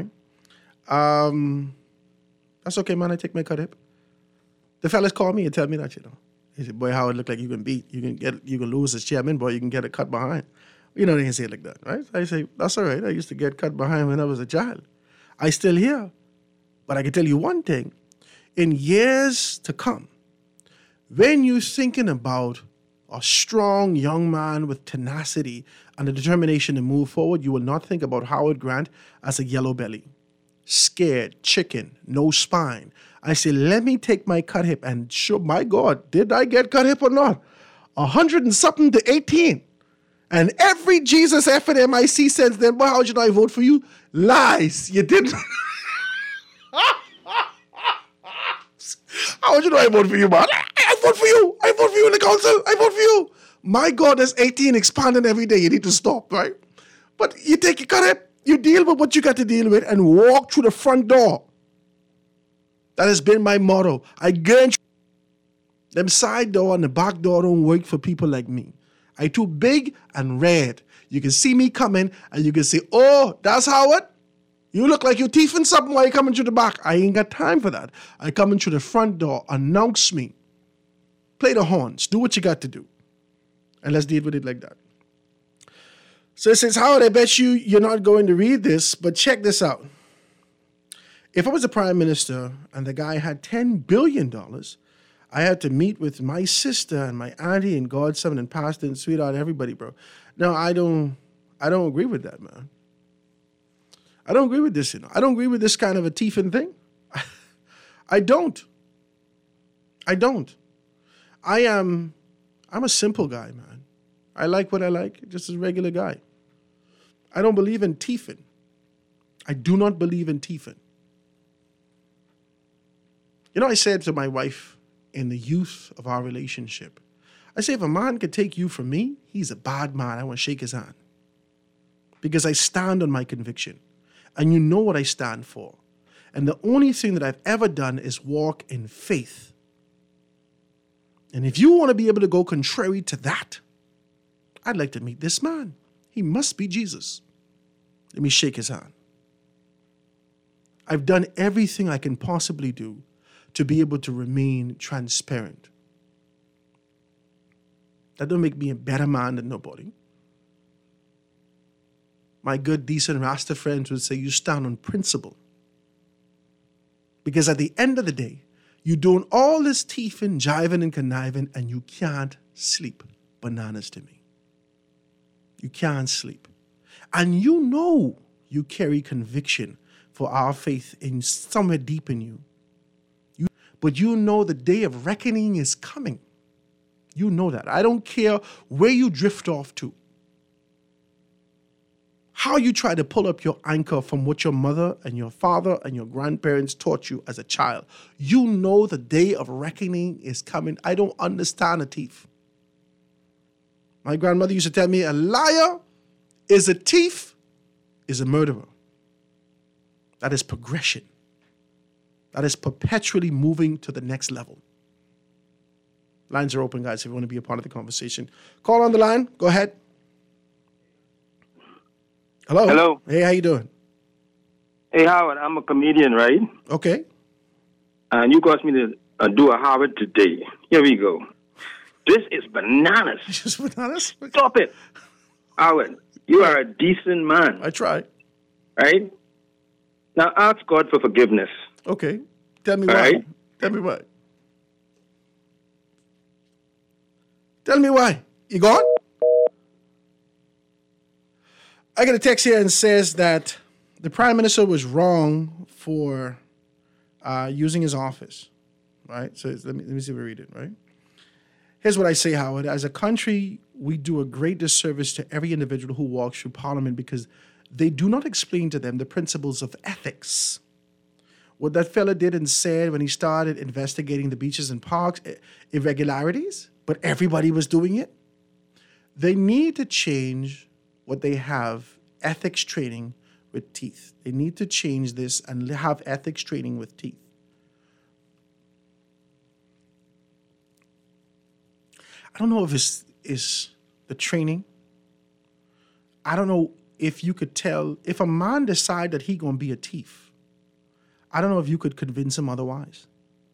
That's okay, man. I take my cut hip. The fellas call me and tell me that, you know. He said, boy, how it look like you can beat. You can lose as chairman, boy, you can get a cut behind. You know, they can say it like that, right? I say, that's all right. I used to get cut behind when I was a child. I still here. But I can tell you one thing. In years to come, when you're thinking about a strong young man with tenacity and the determination to move forward, you will not think about Howard Grant as a yellow belly, scared, chicken, no spine. I say, let me take my cut hip and show, my God, did I get cut hip or not? 100 and something to 18. And every Jesus FNM I see since then, boy, how should I vote for you? Lies. You didn't. How should I vote for you, man? I vote for you. I vote for you in the council. I vote for you. My God, there's 18 expanding every day. You need to stop, right? But you take your cut hip, you deal with what you got to deal with, and walk through the front door. That has been my motto. I guarantee them side door and the back door don't work for people like me. I too big and red. You can see me coming and you can say, oh, that's Howard? You look like you're thieving something while you're coming through the back. I ain't got time for that. I come in through the front door, announce me, play the horns, do what you got to do. And let's deal with it like that. So it says, Howard, I bet you're not going to read this, but check this out. If I was the prime minister and the guy had $10 billion, I had to meet with my sister and my auntie and godson and pastor and sweetheart, everybody, bro. No, I don't agree with that, man. I don't agree with this, you know. I don't agree with this kind of a thieving thing. I don't. I'm a simple guy, man. I like what I like, just a regular guy. I don't believe in thieving. I do not believe in thieving. You know, I said to my wife in the youth of our relationship, I say, if a man could take you from me, he's a bad man. I want to shake his hand. Because I stand on my conviction. And you know what I stand for. And the only thing that I've ever done is walk in faith. And if you want to be able to go contrary to that, I'd like to meet this man. He must be Jesus. Let me shake his hand. I've done everything I can possibly do to be able to remain transparent. That don't make me a better man than nobody. My good, decent Rasta friends would say you stand on principle. Because at the end of the day, you're doing all this thieving, jiving, and conniving, and you can't sleep. Bananas to me. You can't sleep. And you know you carry conviction for our faith in somewhere deep in you. But you know the day of reckoning is coming. You know that. I don't care where you drift off to. How you try to pull up your anchor from what your mother and your father and your grandparents taught you as a child. You know the day of reckoning is coming. I don't understand a thief. My grandmother used to tell me, a liar is a thief, is a murderer. That is progression. That is perpetually moving to the next level. Lines are open, guys, if you want to be a part of the conversation. Call on the line. Go ahead. Hello. Hello. Hey, how you doing? Hey, Howard, I'm a comedian, right? Okay. And you asked me to do a Howard today. Here we go. This is bananas. Just bananas? Stop it. Howard, you are a decent man. I try. Right? Now ask God for forgiveness. Okay. Tell me why. Right? Tell me why. Tell me why. You gone? I get a text here and says that the Prime Minister was wrong for using his office. Right? So let me see if we read it, right? Here's what I say, Howard. As a country, we do a great disservice to every individual who walks through Parliament because they do not explain to them the principles of ethics. What that fella did and said when he started investigating the beaches and parks, irregularities, but everybody was doing it. They need to change what they have, ethics training with teeth. They need to change this and have ethics training with teeth. I don't know if it's the training. I don't know if you could tell, if a man decide that he gonna be a thief, I don't know if you could convince him otherwise.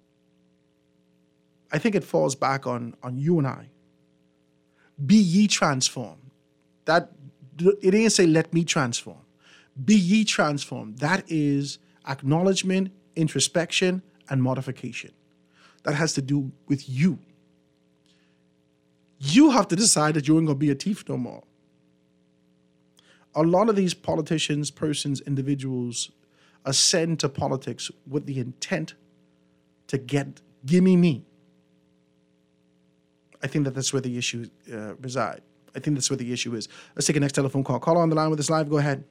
I think it falls back on you and I. Be ye transformed. That it ain't say let me transform. Be ye transformed. That is acknowledgement, introspection, and modification. That has to do with you. You have to decide that you ain't gonna be a thief no more. A lot of these politicians, persons, individuals ascend to politics with the intent to gimme me. I think that's where the issue reside. I think that's where the issue is. Let's take a next telephone call. Caller on the line with us live. Go ahead.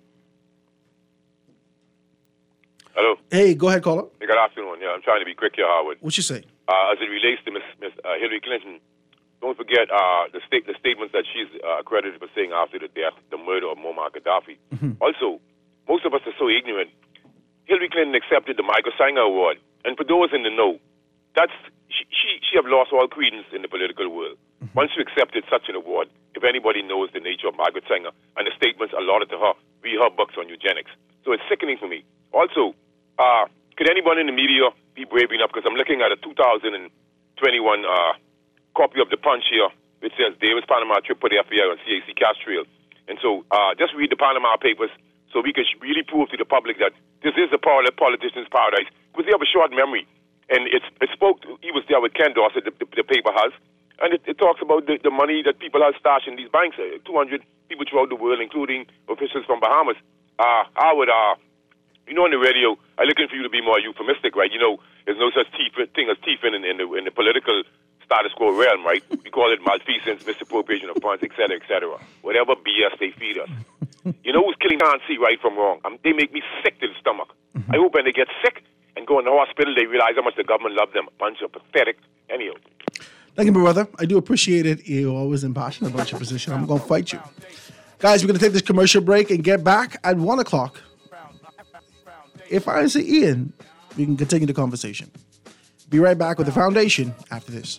Hello. Hey, go ahead, caller. Hey, good afternoon. Yeah, I'm trying to be quick here, Howard. What you say? As it relates to Miss Hillary Clinton, don't forget the statements that she's credited for saying after the death, the murder of Muammar Gaddafi. Also, most of us are so ignorant. Hillary Clinton accepted the Michael Sanger Award, and for those in the know, she have lost all credence in the political world. Once you accepted such an award, if anybody knows the nature of Margaret Sanger and the statements allotted to her, read her books on eugenics. So it's sickening for me. Also, could anyone in the media be brave enough, because I'm looking at a 2021 copy of the Punch here, which says Davis Panama trip for the FBI on CAC Castriel. And so just read the Panama Papers so we can really prove to the public that this is a politician's paradise, because they have a short memory. And it spoke to, he was there with Ken Dorsett, the paper has, and it talks about the money that people have stashed in these banks, 200 people throughout the world, including officials from Bahamas. I would, you know, on the radio, I'm looking for you to be more euphemistic, right? You know, there's no such thing as thieving in the political status quo realm, right? We call it malfeasance, misappropriation of funds, et cetera. Whatever BS they feed us. You know who's killing can't see right from wrong? They make me sick to the stomach. I hope when they get sick and go in the hospital, they realize how much the government loves them. A bunch of pathetic. Anyhow. Thank you, my brother. I do appreciate it. You're always impassioned about your position. I'm going to fight you. Guys, we're going to take this commercial break and get back at 1 o'clock. If I say Ian, we can continue the conversation. Be right back with The Foundation after this.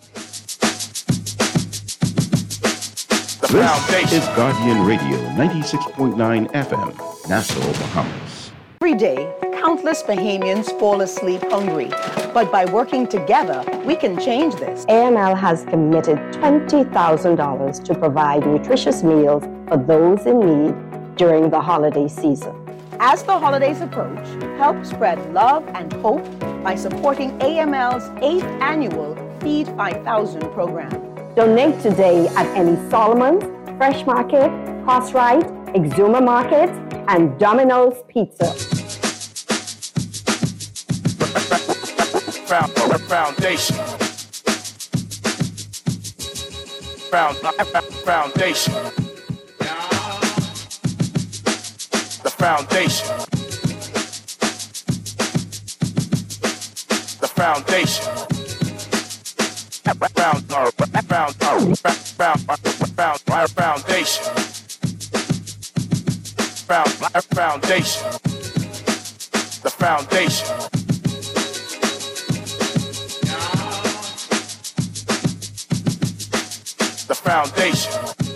This is Guardian Radio, 96.9 FM, Nassau, Bahamas. Every day, countless Bahamians fall asleep hungry. But by working together, we can change this. AML has committed $20,000 to provide nutritious meals for those in need during the holiday season. As the holidays approach, help spread love and hope by supporting AML's 8th annual Feed 5,000 program. Donate today at any Solomon's, Fresh Market, Crossrite, Exuma Market, and Domino's Pizza. Foundation. Foundation. The foundation. The foundation. Foundation. Foundation. The foundation. The foundation.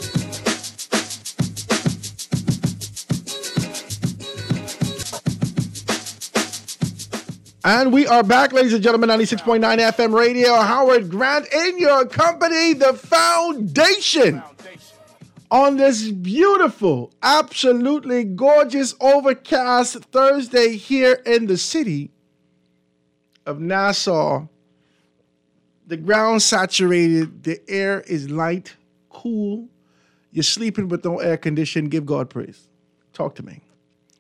And we are back, ladies and gentlemen, 96.9 FM radio. Howard Grant in your company, The Foundation. On this beautiful, absolutely gorgeous, overcast Thursday here in the city of Nassau. The ground saturated, the air is light, cool. You're sleeping with no air condition. Give God praise. Talk to me.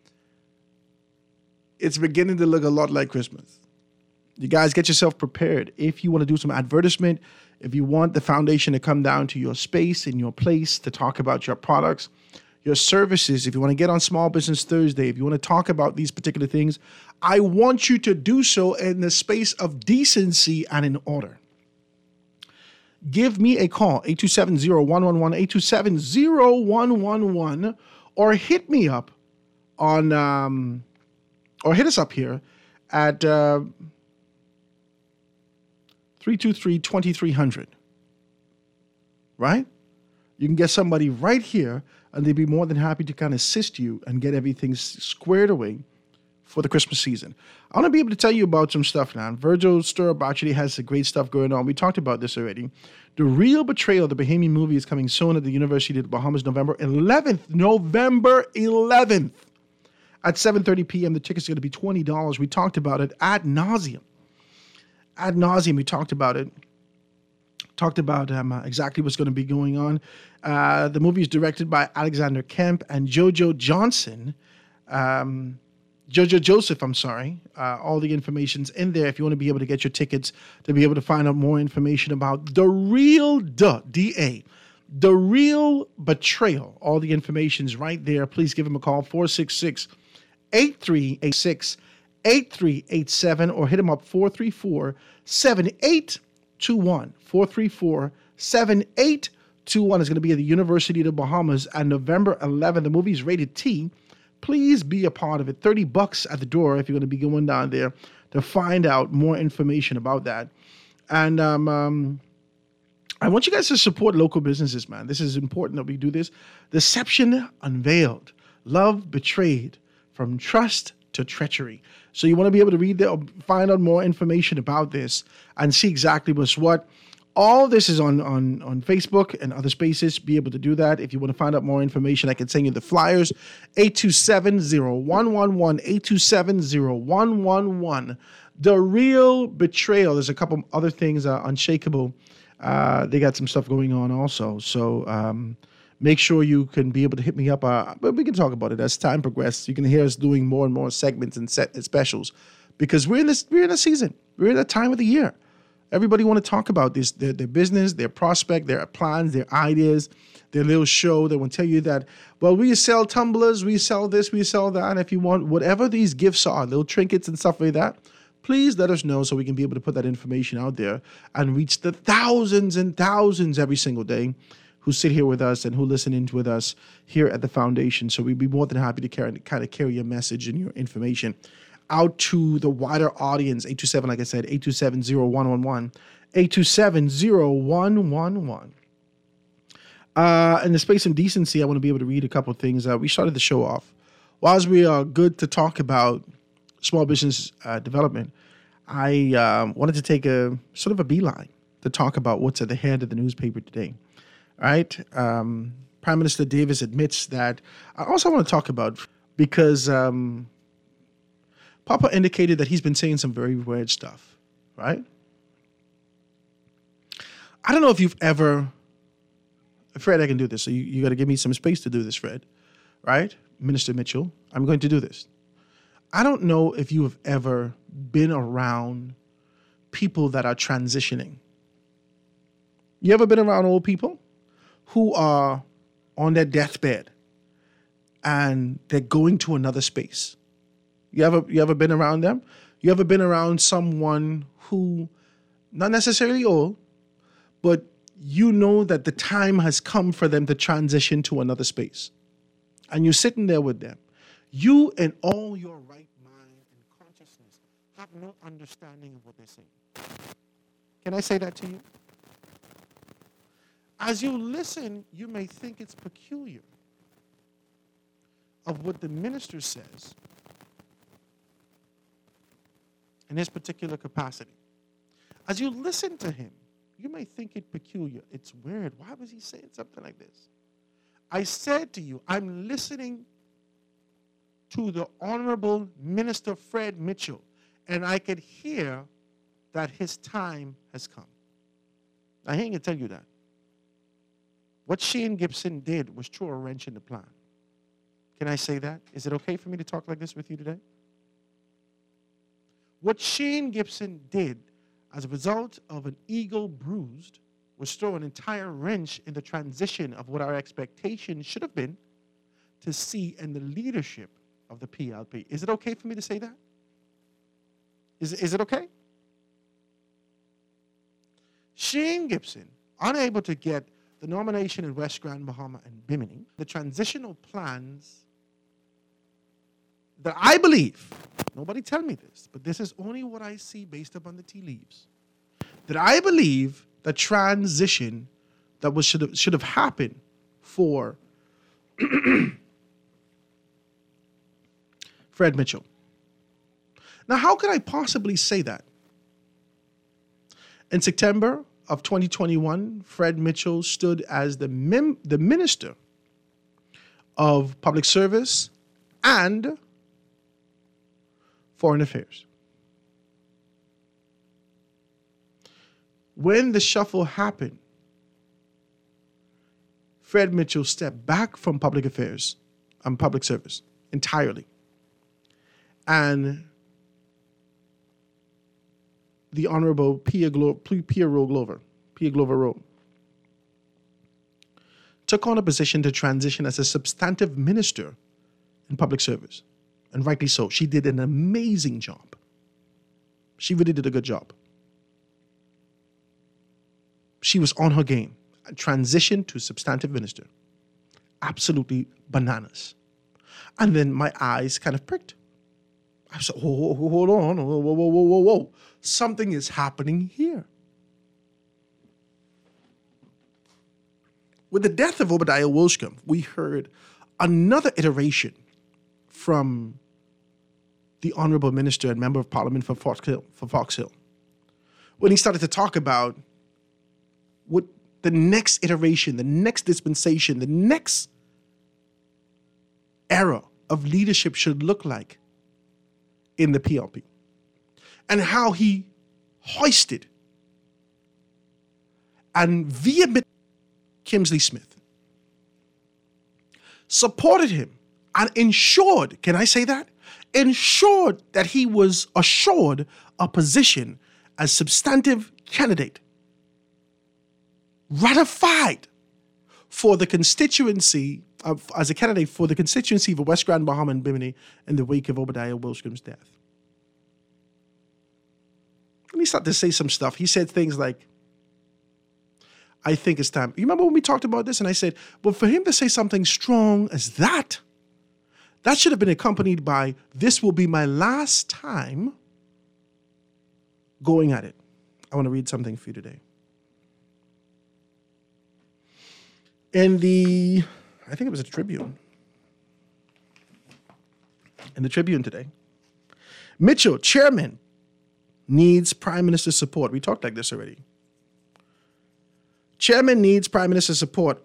It's beginning to look a lot like Christmas. You guys get yourself prepared. If you want to do some advertisement, if you want the foundation to come down to your space in your place to talk about your products, your services, if you want to get on Small Business Thursday, if you want to talk about these particular things, I want you to do so in the space of decency and in order. Give me a call, 827-0111, 827-0111, or hit me up on... or hit us up here at 323-2300, right? You can get somebody right here, and they'd be more than happy to kind of assist you and get everything squared away for the Christmas season. I want to be able to tell you about some stuff now. Virgil Sturrup actually has some great stuff going on. We talked about this already. The Real Betrayal, the Bahamian movie, is coming soon at the University of the Bahamas, November 11th. November 11th. At 7:30 p.m., the tickets are going to be $20. We talked about it ad nauseum. Ad nauseum, we talked about it. Talked about exactly what's going to be going on. The movie is directed by Alexander Kemp and Jojo Johnson. Jojo Joseph, I'm sorry. All the information's in there if you want to be able to get your tickets to be able to find out more information about The Real D-A. The Real Betrayal. All the information's right there. Please give them a call, 466-8386, 8387, or hit them up, 434-7821. 434-7821 is going to be at the University of the Bahamas on November 11th. The movie is rated T. Please be a part of it. $30 at the door if you're going to be going down there to find out more information about that. And I want you guys to support local businesses, man. This is important that we do this. Deception unveiled. Love betrayed. From trust to treachery. So you want to be able to read that or find out more information about this and see exactly what's what. All this is on Facebook and other spaces. Be able to do that. If you want to find out more information, I can send you the flyers. 827-0111, 827-0111. The Real Betrayal. There's a couple other things, Unshakable. They got some stuff going on also. So make sure you can be able to hit me up. But we can talk about it as time progresses. You can hear us doing more and more segments and specials because we're in a season. We're in a time of the year. Everybody want to talk about this, their business, their prospect, their plans, their ideas, their little show. They want to tell you that, well, we sell tumblers, we sell this, we sell that. And if you want whatever these gifts are, little trinkets and stuff like that, please let us know so we can be able to put that information out there and reach the thousands and thousands every single day who sit here with us and who listen in with us here at the foundation. So we'd be more than happy to carry your message and your information out to the wider audience. 827, like I said, 827-0111, 827-0111. In the space of decency, I want to be able to read a couple of things. We started the show off. Whilst we are good to talk about small business development, I wanted to take a sort of a beeline to talk about what's at the head of the newspaper today. All right. Prime Minister Davis admits that. I also want to talk about because Papa indicated that he's been saying some very weird stuff, right? I don't know if you've ever, Fred, I can do this. So you got to give me some space to do this, Fred, right? Minister Mitchell, I'm going to do this. I don't know if you have ever been around people that are transitioning. You ever been around old people who are on their deathbed and they're going to another space? You ever been around them? You ever been around someone who, not necessarily old, but you know that the time has come for them to transition to another space? and you're sitting there with them, you in all your right mind and consciousness have no understanding of what they're saying. Can I say that to you? As you listen, you may think it's peculiar of what the minister says in his particular capacity. As you listen to him, you may think it peculiar. It's weird. Why was he saying something like this? I said to you, I'm listening to the Honorable Minister Fred Mitchell, and I could hear that his time has come. I ain't gonna tell you that. What Shane Gibson did was throw a wrench in the plan. Can I say that? Is it okay for me to talk like this with you today? What Shane Gibson did as a result of an ego bruised was throw an entire wrench in the transition of what our expectation should have been to see in the leadership of the PLP. Is it okay for me to say that? Is it okay? Shane Gibson, unable to get the nomination in West Grand Bahama and Bimini, the transitional plans that I believe, nobody tell me this, but this is only what I see based upon the tea leaves, that I believe the transition that should have happened for Fred Mitchell. Now, how could I possibly say that? In September of 2021, Fred Mitchell stood as the Minister of Public Service and Foreign Affairs. When the shuffle happened, Fred Mitchell stepped back from public affairs and public service entirely. And the Honorable Pia Glover Rowe took on a position to transition as a substantive minister in public service. And rightly so. She did an amazing job. She really did a good job. She was on her game. Transitioned to substantive minister. Absolutely bananas. And then my eyes kind of pricked. I said, hold on. Whoa. Something is happening here. With the death of Obadiah Wilshcombe, we heard another iteration from the Honorable Minister and Member of Parliament for Fox Hill, when he started to talk about what the next iteration, the next dispensation, the next era of leadership should look like in the PLP, and how he hoisted and vehemently Kingsley Smith, supported him, and ensured, can I say that? Ensured that he was assured a position as substantive candidate, ratified for the constituency, as a candidate for the constituency for West Grand Bahama and Bimini in the wake of Obadiah Wilshcombe's death. And he started to say some stuff. He said things like, I think it's time. You remember when we talked about this and I said, well, for him to say something strong as that should have been accompanied by, this will be my last time going at it. I want to read something for you today. In the, I think it was a Tribune. In the Tribune today, Mitchell, chairman, needs Prime Minister's support. We talked like this already. Chairman needs Prime Minister's support.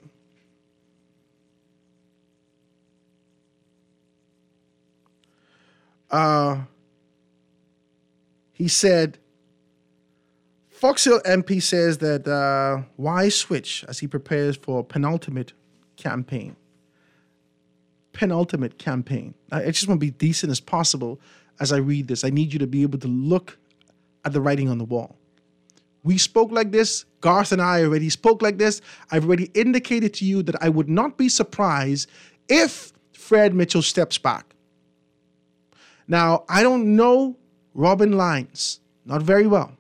He said, Fox Hill MP says that why switch as he prepares for penultimate campaign. Penultimate campaign. I just want to be decent as possible as I read this. I need you to be able to look at the writing on the wall. We spoke like this. Garth and I already spoke like this. I've already indicated to you that I would not be surprised if Fred Mitchell steps back. Now, I don't know Robin Lyons, not very well.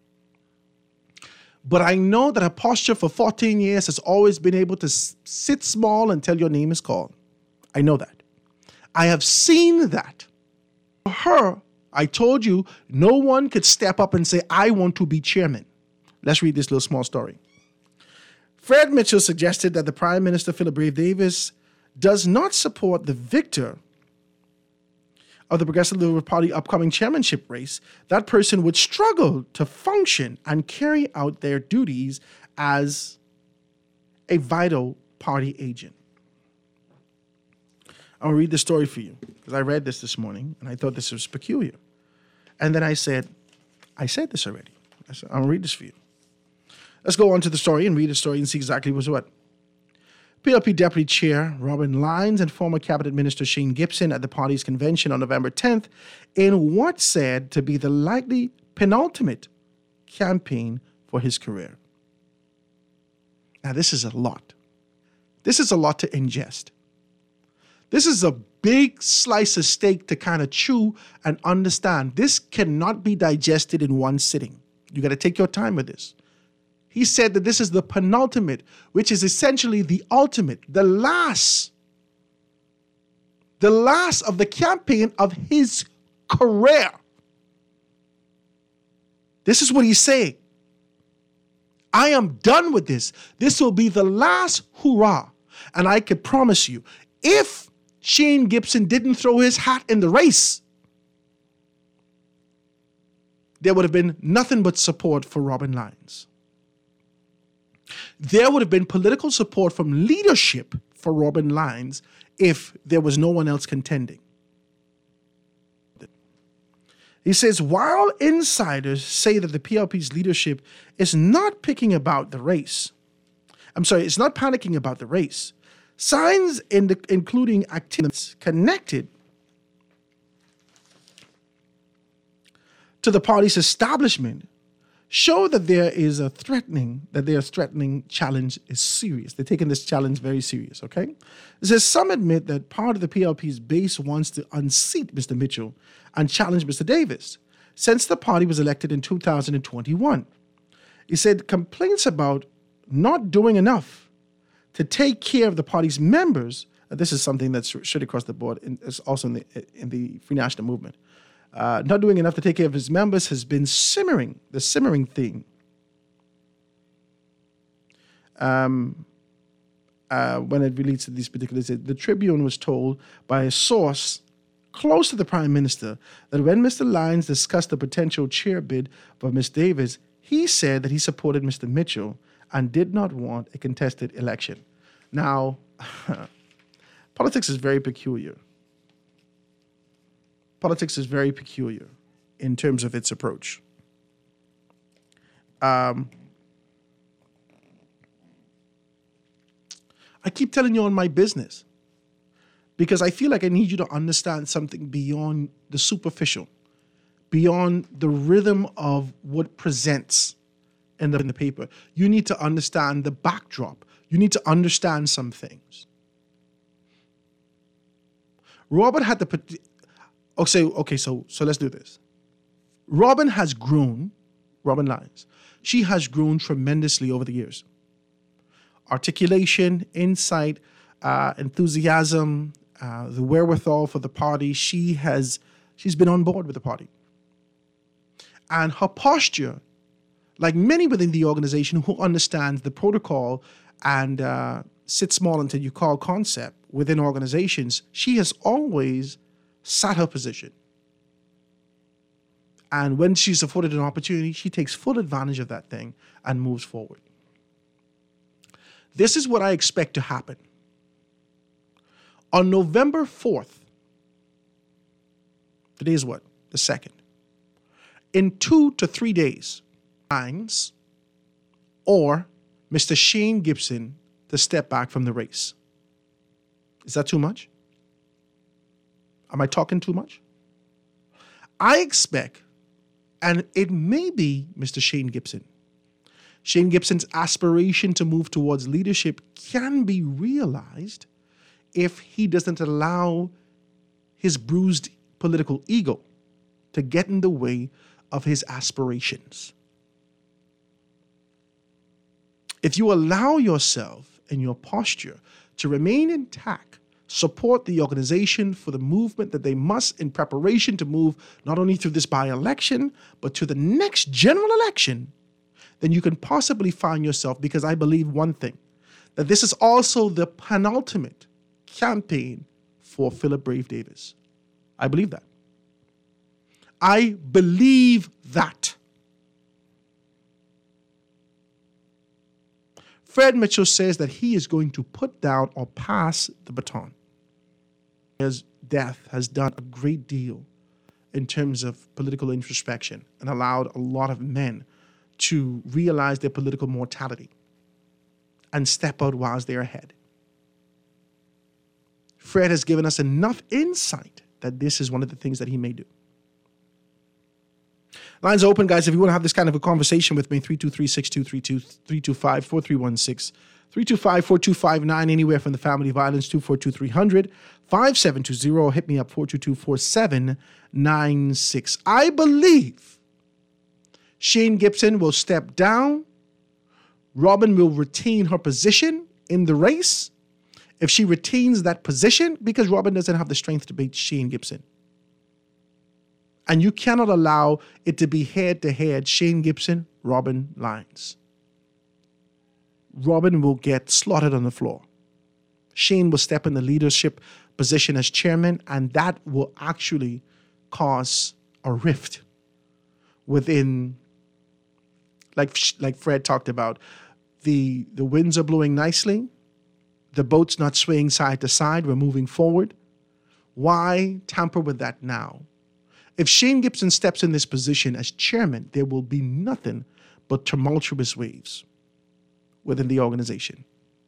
But I know that her posture for 14 years has always been able to sit small until your name is called. I know that. I have seen that. For her, I told you, no one could step up and say, I want to be chairman. Let's read this little small story. Fred Mitchell suggested that the Prime Minister, Philip Brave Davis, does not support the victor of the Progressive Liberal Party upcoming chairmanship race. That person would struggle to function and carry out their duties as a vital party agent. I'll read the story for you because I read this morning and I thought this was peculiar. And then I said this already. I said, I'll read this for you. Let's go on to the story and read the story and see exactly what's what. PLP Deputy Chair Robin Lyons and former Cabinet Minister Shane Gibson at the party's convention on November 10th in what's said to be the likely penultimate campaign for his career. Now, this is a lot. This is a lot to ingest. This is a big slice of steak to kind of chew and understand. This cannot be digested in one sitting. You got to take your time with this. He said that this is the penultimate, which is essentially the ultimate, the last of the campaign of his career. This is what he's saying. I am done with this. This will be the last hurrah. And I can promise you, if Shane Gibson didn't throw his hat in the race, there would have been nothing but support for Robin Lyons. There would have been political support from leadership for Robin Lyons if there was no one else contending. He says, while insiders say that the PLP's leadership is not picking about the race, it's not panicking about the race, signs including activities connected to the party's establishment show that their threatening challenge is serious. They're taking this challenge very serious, okay? It says some admit that part of the PLP's base wants to unseat Mr. Mitchell and challenge Mr. Davis since the party was elected in 2021. He said complaints about not doing enough to take care of the party's members, this is something that's straight across the board, and it's also in the Free National Movement, not doing enough to take care of his members has been the simmering theme. When it relates to these particulars, the Tribune was told by a source close to the Prime Minister that when Mr. Lyons discussed the potential chair bid for Ms. Davis, he said that he supported Mr. Mitchell and did not want a contested election. Now, politics is very peculiar. Politics is very peculiar in terms of its approach. I keep telling you on my business because I feel like I need you to understand something beyond the superficial, beyond the rhythm of what presents in the paper. You need to understand the backdrop. You need to understand some things. Robert had the... Okay, so let's do this. Robin Lyons. She has grown tremendously over the years. Articulation, insight, enthusiasm, the wherewithal for the party. She's been on board with the party. And her posture, like many within the organization who understands the protocol and sit small until you call concept within organizations, she has always sat her position. And when she's afforded an opportunity, she takes full advantage of that thing and moves forward. This is what I expect to happen. On November 4th, today is what? The 2nd. In 2 to 3 days, Lyons or Mr. Shane Gibson to step back from the race. Is that too much? Am I talking too much? I expect, and it may be Mr. Shane Gibson. Shane Gibson's aspiration to move towards leadership can be realized if he doesn't allow his bruised political ego to get in the way of his aspirations. If you allow yourself and your posture to remain intact support the organization for the movement that they must in preparation to move not only through this by-election, but to the next general election, then you can possibly find yourself, because I believe one thing, that this is also the penultimate campaign for Philip Brave Davis. I believe that. I believe that. Fred Mitchell says that he is going to put down or pass the baton. His death has done a great deal in terms of political introspection and allowed a lot of men to realize their political mortality and step out whilst they're ahead. Fred has given us enough insight that this is one of the things that he may do. Lines open, guys. If you want to have this kind of a conversation with me, 323-6232, 325-4316, 325-4259, anywhere from the family violence, 242-300, 5720, hit me up, 422-4796. I believe Shane Gibson will step down. Robin will retain her position in the race. If she retains that position, because Robin doesn't have the strength to beat Shane Gibson. And you cannot allow it to be head-to-head Shane Gibson, Robin Lyons. Robin will get slaughtered on the floor. Shane will step in the leadership position as chairman, and that will actually cause a rift within, like Fred talked about, the winds are blowing nicely, the boat's not swaying side to side, we're moving forward. Why tamper with that now? If Shane Gibson steps in this position as chairman, there will be nothing but tumultuous waves within the organization.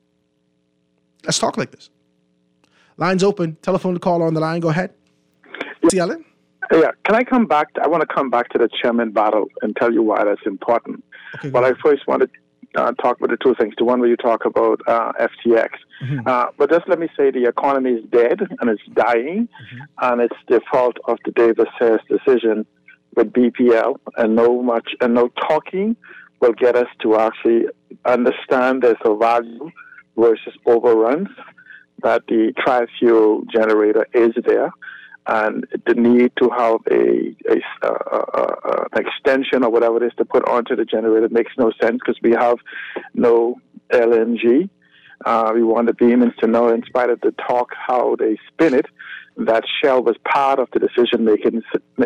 Let's talk like this. Lines open. Telephone to caller on the line. Go ahead. Ellen? Yeah. Can I come back? I want to come back to the chairman battle and tell you why that's important. Okay, but I first want to talk about the two things. The one where you talk about FTX. But just let me say the economy is dead and it's dying, and it's the fault of the Davis Harris decision with BPL, and no talking will get us to actually understand there's a value versus overruns, that the tri-fuel generator is there, and the need to have an extension or whatever it is to put onto the generator makes no sense because we have no LNG. We want the Beamans to know, in spite of the talk, how they spin it, that Shell was part of the decision-making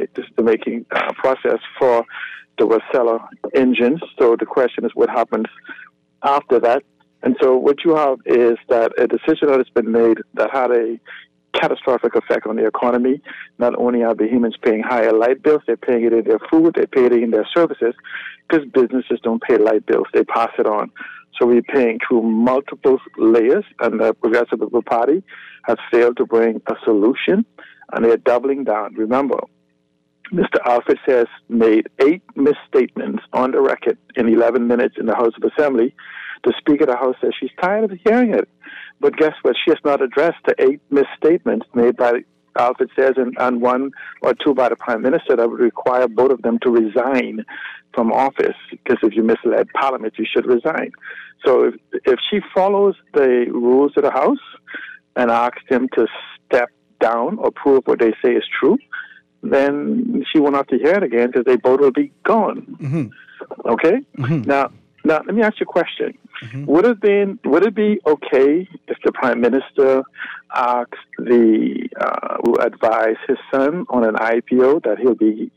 process for the Wasella engines. So the question is what happens after that. And so what you have is that a decision that has been made that had a catastrophic effect on the economy. Not only are Bahamians paying higher light bills, they're paying it in their food, they're paying it in their services, because businesses don't pay light bills, they pass it on. So we're paying through multiple layers, and the Progressive Liberal Party has failed to bring a solution, and they're doubling down. Remember, Mr. Alfred Sayers made 8 misstatements on the record in 11 minutes in the House of Assembly. The Speaker of the House says she's tired of hearing it. But guess what? She has not addressed the 8 misstatements made by Alfred Sayers and 1 or 2 by the Prime Minister that would require both of them to resign from office. Because if you misled Parliament, you should resign. So if she follows the rules of the House and asks him to step down or prove what they say is true, then she won't have to hear it again because they both will be gone. Okay? Now, let me ask you a question. Would it be okay if the Prime Minister asked who advised his son on an IPO that he'll be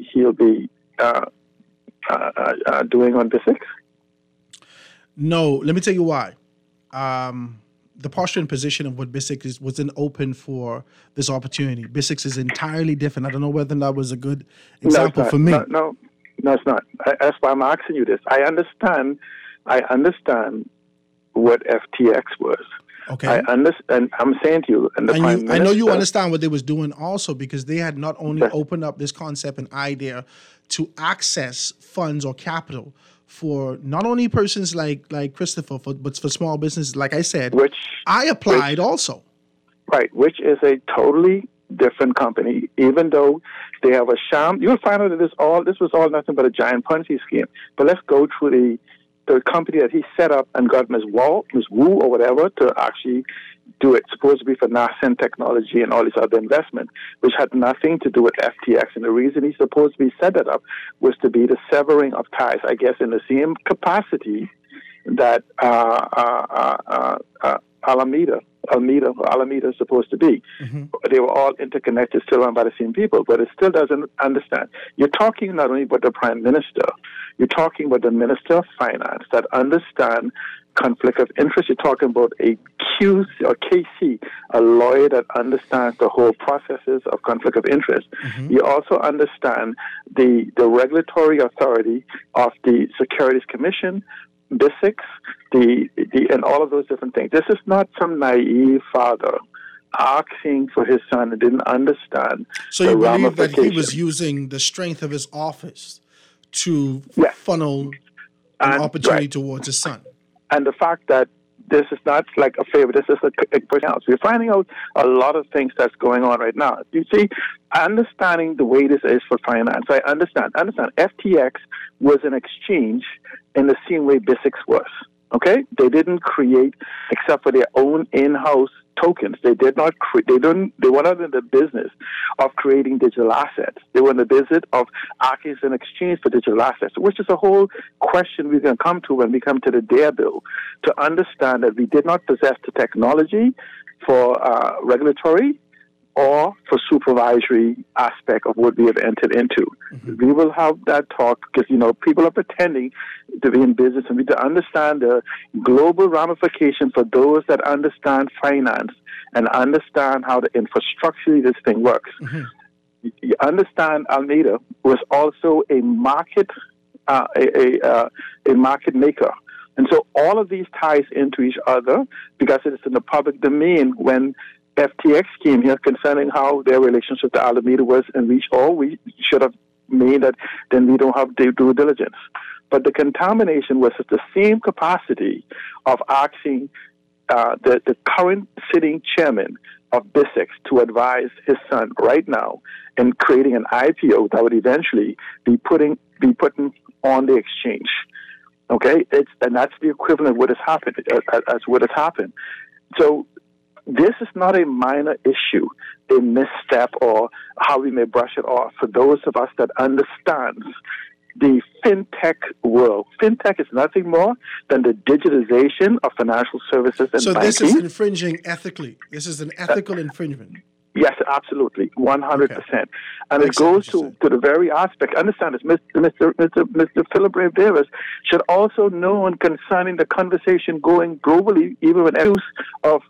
doing on BISIX? No, let me tell you why. The posture and position of what BISIX wasn't open for this opportunity. BISIX is entirely different. I don't know whether that was a good example for me. No, it's not. That's why I'm asking you this. I understand what FTX was. Okay. I understand. I'm saying to you, and I know you understand what they was doing also, because they had not only opened up this concept and idea to access funds or capital for not only persons like Christopher, but for small businesses, like I said, which I applied also. Right, which is a totally different company, even though they have a sham. You'll find out that this was all nothing but a giant Ponzi scheme. But let's go through the company that he set up and got Ms. Wu or whatever to actually do it, supposed to be for NASA technology and all these other investment, which had nothing to do with FTX. And the reason he supposed to be set that up was to be the severing of ties, I guess, in the same capacity that Alameda is supposed to be. Mm-hmm. They were all interconnected, still run by the same people, but it still doesn't understand. You're talking not only about the Prime Minister, you're talking about the Minister of Finance that understand conflict of interest. You're talking about a QC or KC, a lawyer that understands the whole processes of conflict of interest. Mm-hmm. You also understand the regulatory authority of the Securities Commission, BISIX, and all of those different things. This is not some naive father asking for his son and didn't understand. So you believe that he was using the strength of his office to funnel an opportunity towards his son? And the fact that this is not like a favor, this is a person else. We're finding out a lot of things that's going on right now. You see, understanding the way this is for finance, I understand. FTX was an exchange in the same way BISIX was. Okay? They didn't create, except for their own in-house tokens. They did not they were not in the business of creating digital assets. They were in the business of acting as an exchange for digital assets, which is a whole question we can come to when we come to the DARE bill, to understand that we did not possess the technology for regulatory or for supervisory aspect of what we have entered into. Mm-hmm. We will have that talk because, people are pretending to be in business, and we need to understand the global ramification for those that understand finance and understand how the infrastructure this thing works. Mm-hmm. You understand Alameda was also a market, a market maker. And so all of these ties into each other because it is in the public domain when FTX came here concerning how their relationship to Alameda was, and we should have made that, then we don't have due diligence. But the contamination was at the same capacity of asking the current sitting chairman of BISIX to advise his son right now in creating an IPO that would eventually be putting on the exchange. Okay, and that's the equivalent of what has happened. As what has happened. So this is not a minor issue, a misstep, or how we may brush it off. For those of us that understand the fintech world, fintech is nothing more than the digitization of financial services and so banking. So this is infringing ethically. This is an ethical infringement. Yes, absolutely, 100%. Okay. And it goes to the very aspect. Understand this, Mr. Philip Brave Davis should also know concerning the conversation going globally, even with use of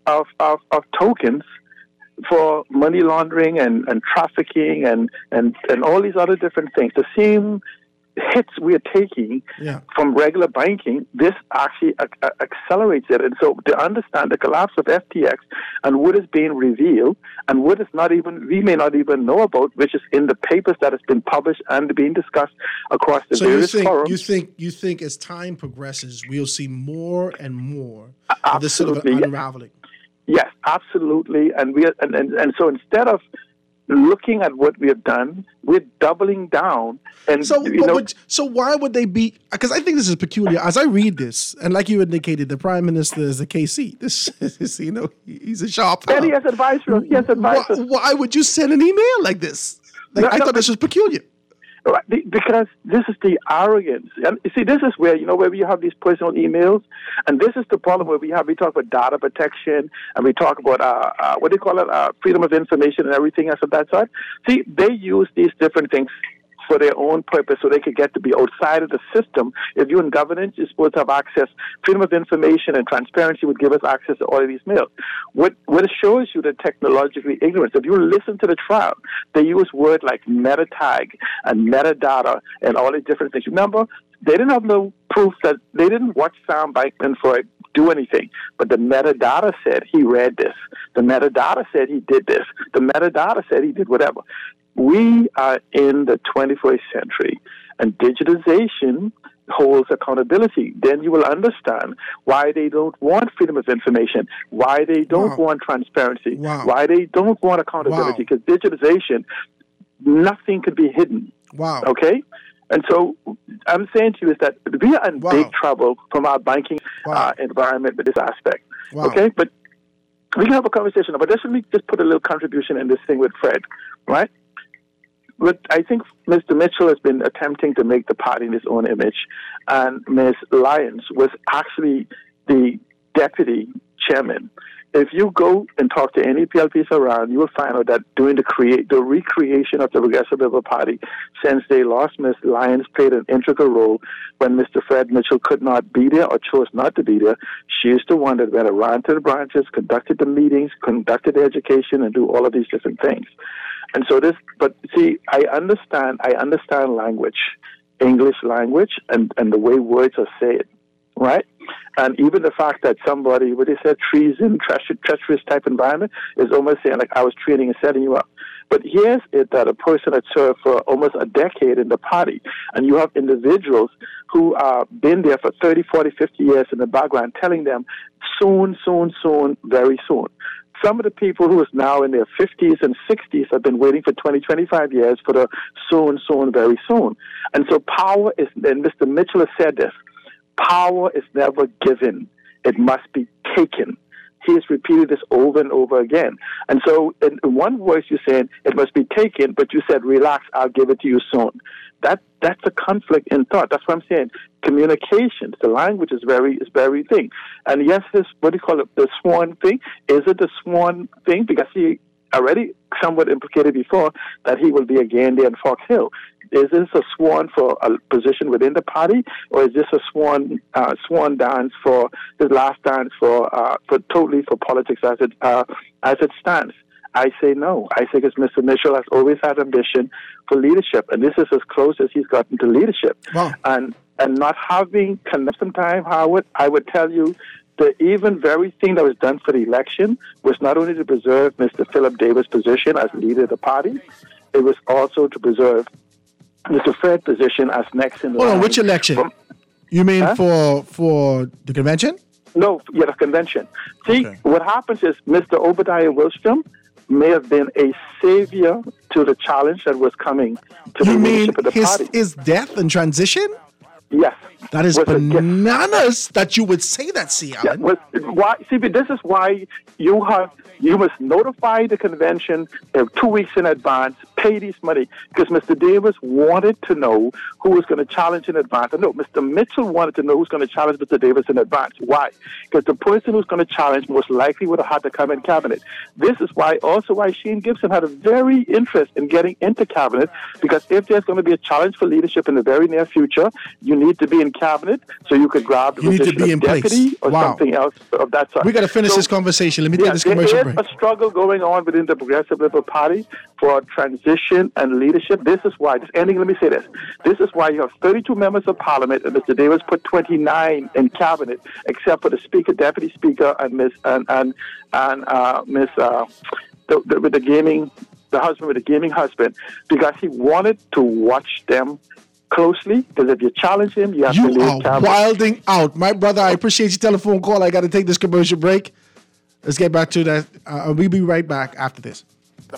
tokens for money laundering and trafficking and all these other different things. The same hits we are taking from regular banking, this actually accelerates it. And so to understand the collapse of FTX and what is being revealed and what is we may not even know about, which is in the papers that has been published and being discussed across the various forums. You think as time progresses, we'll see more and more of this sort of unraveling? Yes, absolutely. And so instead of looking at what we have done, we're doubling down. And so why would they be? Because I think this is peculiar. As I read this, and like you indicated, the Prime Minister is a KC. This is, he's a sharp. And he has advisors. Why would you send an email like this? I thought this was peculiar. Right, because this is the arrogance. And you see, this is where, where we have these personal emails, and this is the problem where we talk about data protection, and we talk about, freedom of information and everything else of that sort. See, they use these different things for their own purpose so they could get to be outside of the system. If you're in governance, you're supposed to have access. Freedom of information and transparency would give us access to all of these mails. What it shows you the technologically ignorance. If you listen to the trial, they use words like meta tag and metadata and all these different things. Remember, they didn't have no proof that they didn't watch Sam Bankman-Fried do anything, but the metadata said he read this. The metadata said he did this. The metadata said he did whatever. We are in the 21st century, and digitization holds accountability. Then you will understand why they don't want freedom of information, why they don't want transparency, why they don't want accountability, because digitization, nothing could be hidden. Wow. Okay? And so I'm saying to you is that we are in big trouble from our banking environment with this aspect. Okay, but we can have a conversation. But let me just put a little contribution in this thing with Fred, right? But I think Mr. Mitchell has been attempting to make the party in his own image, and Ms. Lyons was actually the deputy chairman. If you go and talk to any PLPs around, you will find out that during the recreation of the Progressive Labour Party, since they lost, Ms. Lyons played an integral role when Mr. Fred Mitchell could not be there or chose not to be there. She is the one that went around to the branches, conducted the meetings, conducted the education, and do all of these different things. And so but see, I understand language, English language, and the way words are said, right? And even the fact that somebody, what they said, treason, treacherous type environment, is almost saying, like, I was training and setting you up. But here's it that a person that served for almost a decade in the party, and you have individuals who have been there for 30, 40, 50 years in the background telling them, soon, soon, soon, very soon. Some of the people who is now in their 50s and 60s have been waiting for 20, 25 years for the soon, soon, very soon. And so power is, and Mr. Mitchell has said this, power is never given. It must be taken. He has repeated this over and over again. And so in one voice you're saying it must be taken, but you said, relax, I'll give it to you soon. That's a conflict in thought. That's what I'm saying. Communications, the language is very thing. And yes, this, what do you call it, the sworn thing? Is it the sworn thing? Because he already somewhat implicated before that he will be again there in Fox Hill. Is this a sworn for a position within the party, or is this a sworn dance for his last dance for totally for politics as it stands? I say no. I say because Mr. Mitchell has always had ambition for leadership, and this is as close as he's gotten to leadership. Wow. And not having some time, Howard, I would tell you the even very thing that was done for the election was not only to preserve Mr. Philip Davis' position as leader of the party, it was also to preserve Mr. Fred's position as next in line. Hold on, which election? You mean for the convention? No, yeah, the convention. See, what happens is Mr. Obadiah Wilstrom may have been a savior to the challenge that was coming to the leadership of the party. His death and transition? Yes. That is bananas that you would say that, C. Allen. This is why you must notify the convention 2 weeks in advance, pay this money, because Mr. Davis wanted to know who was going to challenge in advance. No, Mr. Mitchell wanted to know who's going to challenge Mr. Davis in advance. Why? Because the person who's going to challenge most likely would have had to come in cabinet. This is why Shane Gibson had a very interest in getting into cabinet, because if there's going to be a challenge for leadership in the very near future, you need to be in cabinet so you could grab the position of deputy or something else of that sort. We got to finish this conversation. Let me take this commercial break. There is a struggle going on within the Progressive Liberal Party for transition and leadership. This is why, let me say this. This is why you have 32 members of parliament, and Mr. Davis put 29 in cabinet, except for the speaker, deputy speaker, and the husband with the gaming husband, because he wanted to watch them closely, because if you challenge him, you have to leave cabinet. Wilding out. My brother, I appreciate your telephone call. I got to take this commercial break. Let's get back to that. We'll be right back after this. The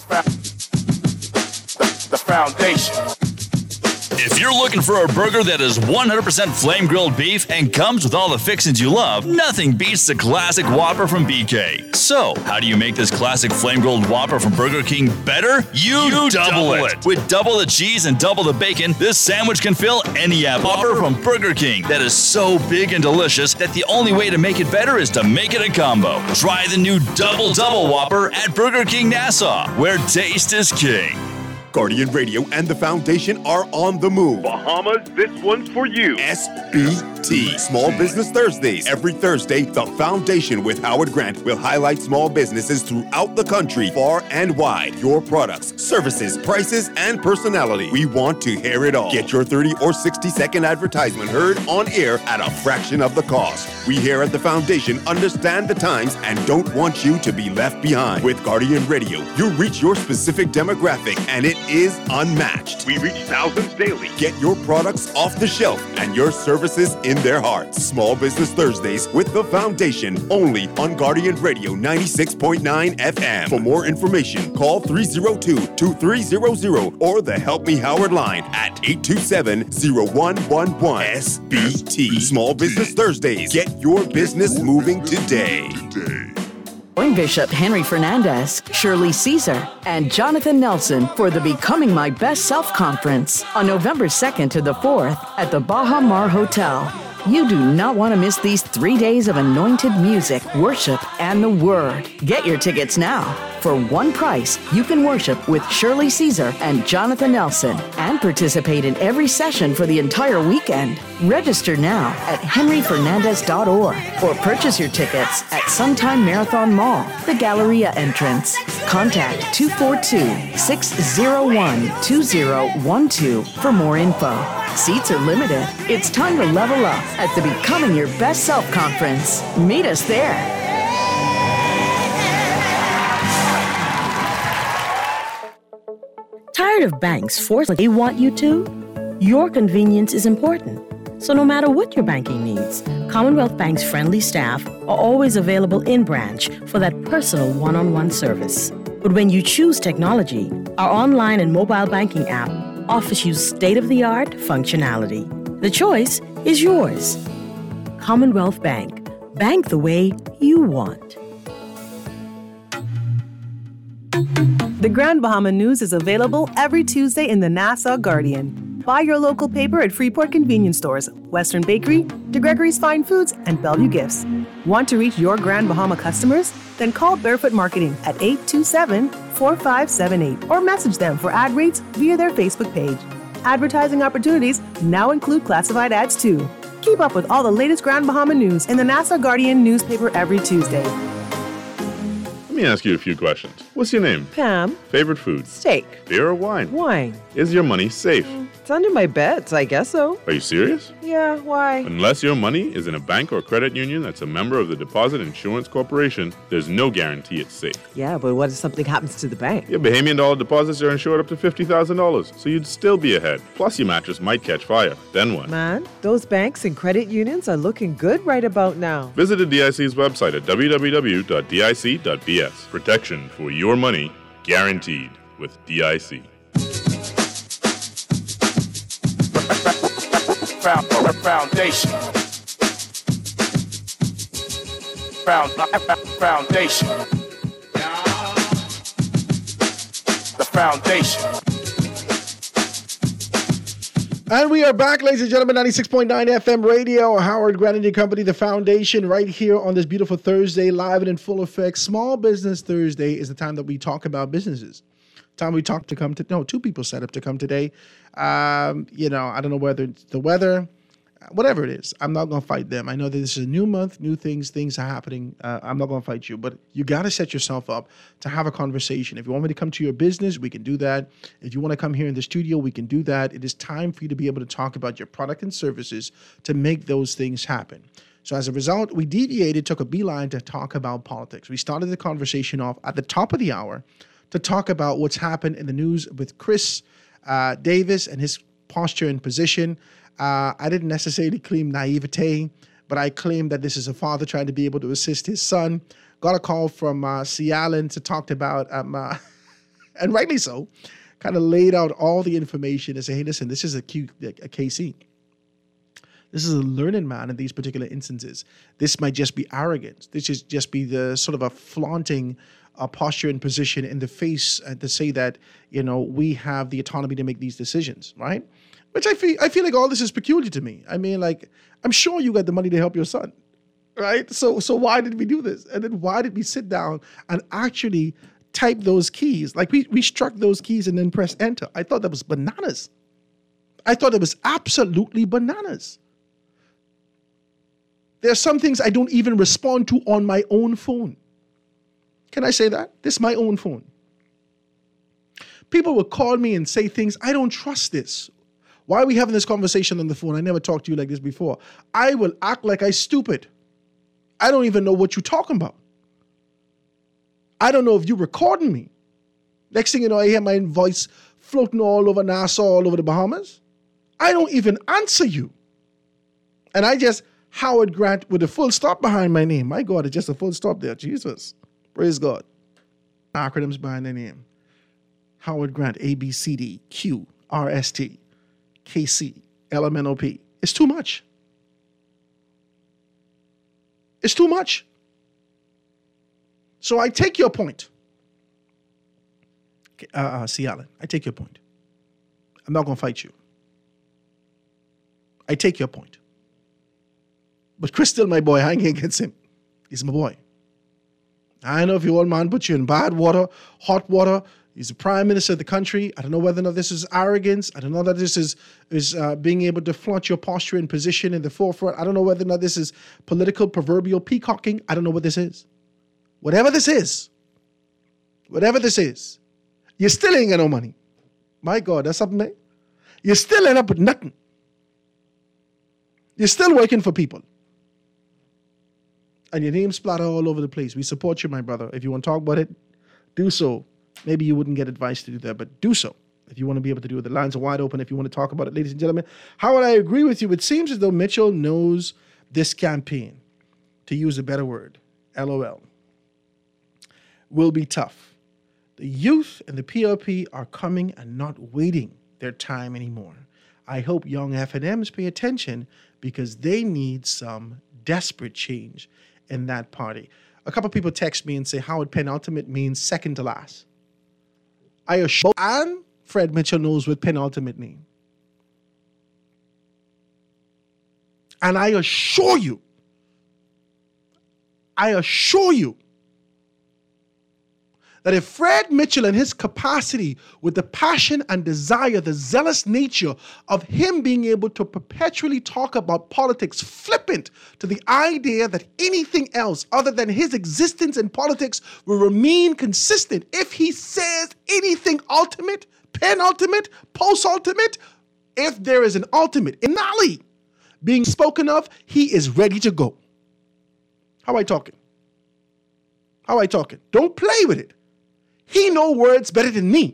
foundation. If you're looking for a burger that is 100% flame grilled beef and comes with all the fixings you love, nothing beats the classic Whopper from BK. So, how do you make this classic flame grilled Whopper from Burger King better? You double it. With double the cheese and double the bacon, this sandwich can fill any Whopper from Burger King that is so big and delicious that the only way to make it better is to make it a combo. Try the new Double Whopper at Burger King Nassau, where taste is king. Guardian Radio and the Foundation are on the move. Bahamas, this one's for you. SBT, Small Business Thursdays. Every Thursday, the Foundation with Howard Grant will highlight small businesses throughout the country, far and wide. Your products, services, prices, and personality. We want to hear it all. Get your 30 or 60-second advertisement heard on air at a fraction of the cost. We here at the Foundation understand the times and don't want you to be left behind. With Guardian Radio, you reach your specific demographic, and it is unmatched. We reach thousands daily. Get your products off the shelf and your services in their hearts. Small Business Thursdays with the Foundation, only on Guardian Radio 96.9 FM. For more information, call 302-2300 or the Help Me Howard line at 827-0111. SBT. Small Business Thursdays. Get your business moving today. Join Bishop Henry Fernandez, Shirley Caesar, and Jonathan Nelson for the Becoming My Best Self Conference on November 2nd to the 4th at the Baha Mar Hotel. You do not want to miss these 3 days of anointed music, worship, and the Word. Get your tickets now. For one price, you can worship with Shirley Caesar and Jonathan Nelson and participate in every session for the entire weekend. Register now at henryfernandez.org or purchase your tickets at Sometime Marathon Mall, the Galleria entrance. Contact 242-601-2012 for more info. Seats are limited. It's time to level up at the Becoming Your Best Self Conference. Meet us there. Tired of banks forcing they want you to? Your convenience is important. So no matter what your banking needs, Commonwealth Bank's friendly staff are always available in branch for that personal one-on-one service. But when you choose technology, our online and mobile banking app offers you state-of-the-art functionality. The choice is yours. Commonwealth Bank. Bank the way you want. The Grand Bahama News is available every Tuesday in the Nassau Guardian. Buy your local paper at Freeport Convenience Stores, Western Bakery, DeGregory's Fine Foods, and Bellevue Gifts. Want to reach your Grand Bahama customers? Then call Barefoot Marketing at 827-4578 or message them for ad rates via their Facebook page. Advertising opportunities now include classified ads too. Keep up with all the latest Grand Bahama news in the Nassau Guardian newspaper every Tuesday. Let me ask you a few questions. What's your name? Pam. Favorite food? Steak. Beer or wine? Wine. Is your money safe? It's under my bed, so I guess so. Are you serious? Yeah, why? Unless your money is in a bank or credit union that's a member of the Deposit Insurance Corporation, there's no guarantee it's safe. Yeah, but what if something happens to the bank? Your Bahamian dollar deposits are insured up to $50,000, so you'd still be ahead. Plus, your mattress might catch fire. Then what? Man, those banks and credit unions are looking good right about now. Visit the DIC's website at www.dic.bs. Protection for your money, guaranteed with DIC. Foundation. Foundation. The foundation. And we are back, ladies and gentlemen, 96.9 FM radio, Howard Grant and Company, the foundation, right here on this beautiful Thursday, live and in full effect. Small Business Thursday is the time that we talk about businesses. Time we talk to come to, no, two people set up to come today. I don't know whether it's the weather, whatever it is. I'm not going to fight them. I know that this is a new month, new things are happening. I'm not going to fight you, but you got to set yourself up to have a conversation. If you want me to come to your business, we can do that. If you want to come here in the studio, we can do that. It is time for you to be able to talk about your product and services to make those things happen. So as a result, we deviated, took a beeline to talk about politics. We started the conversation off at the top of the hour to talk about what's happened in the news with Chris Davis and his posture and position. I didn't necessarily claim naivete, but I claim that this is a father trying to be able to assist his son. Got a call from C. Allen to talk about, and rightly so, kind of laid out all the information and say, hey, listen, this is a KC. This is a learning man in these particular instances. This might just be arrogance. This is just be the sort of a flaunting posture and position in the face to say that, we have the autonomy to make these decisions, right? Which I feel like all this is peculiar to me. I mean, like, I'm sure you got the money to help your son, right? So why did we do this? And then why did we sit down and actually type those keys? Like we struck those keys and then press enter. I thought that was bananas. I thought it was absolutely bananas. There are some things I don't even respond to on my own phone. Can I say that? This is my own phone. People will call me and say things, I don't trust this. Why are we having this conversation on the phone? I never talked to you like this before. I will act like I'm stupid. I don't even know what you're talking about. I don't know if you're recording me. Next thing you know, I hear my voice floating all over Nassau, all over the Bahamas. I don't even answer you. And I just Howard Grant with a full stop behind my name. My God, it's just a full stop there. Jesus. Praise God. Acronyms behind the name. Howard Grant, A, B, C, D, Q, R, S, T, K, C, L, M, N, O, P. It's too much. It's too much. So I take your point. C. Allen, I take your point. I'm not going to fight you. I take your point. But Chris still my boy. I ain't against him. He's my boy. I know if your old man put you in bad water, hot water. He's the prime minister of the country. I don't know whether or not this is arrogance. I don't know that this is being able to flaunt your posture and position in the forefront. I don't know whether or not this is political proverbial peacocking. I don't know what this is. Whatever this is, you still ain't got no money. My God, that's something, man. You still end up with nothing. You're still working for people. And your name splatter all over the place. We support you, my brother. If you want to talk about it, do so. Maybe you wouldn't get advice to do that, but do so. If you want to be able to do it, the lines are wide open if you want to talk about it, ladies and gentlemen. Howard, I agree with you. It seems as though Mitchell knows this campaign, to use a better word, LOL, will be tough. The youth and the PLP are coming and not waiting their time anymore. I hope young F&Ms pay attention because they need some desperate change in that party. A couple people text me and say Howard, penultimate means second to last. I assure you, and Fred Mitchell knows what penultimate means. And I assure you that if Fred Mitchell and his capacity with the passion and desire, the zealous nature of him being able to perpetually talk about politics flippant to the idea that anything else other than his existence in politics will remain consistent, if he says anything ultimate, penultimate, post-ultimate, if there is an ultimate finale being spoken of, he is ready to go. How I talking? Don't play with it. He know words better than me.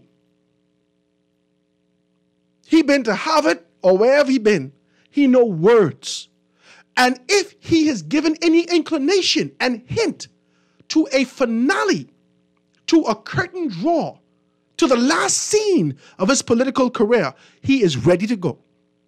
He been to Harvard or wherever he been. He know words. And if he has given any inclination and hint to a finale, to a curtain draw, to the last scene of his political career, he is ready to go.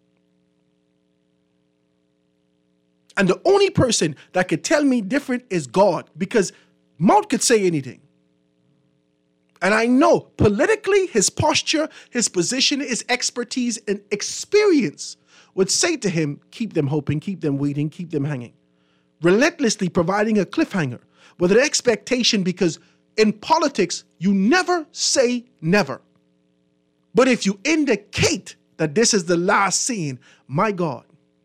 And the only person that could tell me different is God, because mouth could say anything. And I know politically his posture, his position, his expertise and experience would say to him, keep them hoping, keep them waiting, keep them hanging. Relentlessly providing a cliffhanger with an expectation, because in politics, you never say never. But if you indicate that this is the last scene, my God,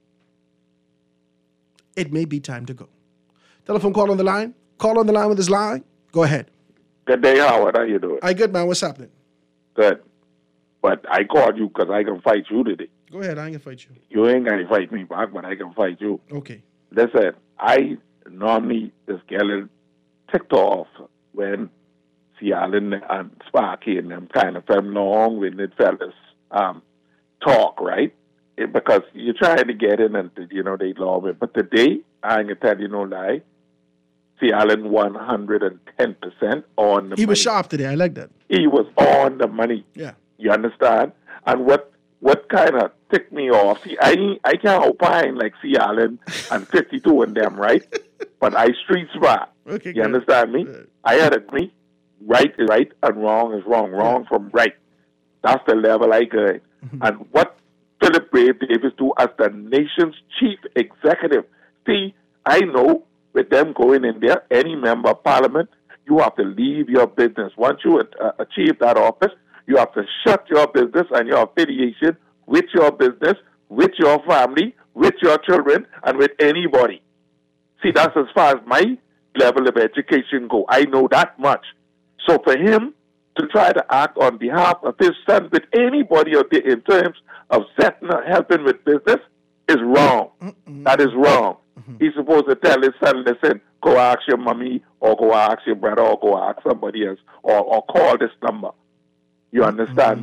it may be time to go. Telephone call on the line. Call on the line with his line. Go ahead. Good day, Howard. How you doing? Hi, good, man. What's happening? Good. But I called you because I can fight you today. Go ahead. I ain't going to fight you. You ain't going to fight me back, but I can fight you. Okay. Listen, I normally just get a little ticked off when Allen and Sparky and them kind of long-winded fellas talk, right? Because you're trying to get in and, they love it. But today, I ain't going to tell you no lie, Allen 110% on the He was money. sharp today. I like that. He was on the money. Yeah. You understand? And what kind of ticked me off, see, I can't opine like Allen and 52 and them, right? But I street smart. Okay, you good. understand me? Good. I had agree. Right is right and wrong is wrong. Wrong from right. That's the level I go. And what Philip Brave Davis do as the nation's chief executive. See, I know with them going in there, any member of parliament, you have to leave your business. Once you achieve that office, you have to shut your business and your affiliation with your business, with your family, with your children, and with anybody. See, that's as far as my level of education go. I know that much. So for him to try to act on behalf of his son with anybody out there in terms of setting or helping with business is wrong. That is wrong. He's supposed to tell his son, listen, go ask your mommy or go ask your brother or go ask somebody else or call this number. You understand me?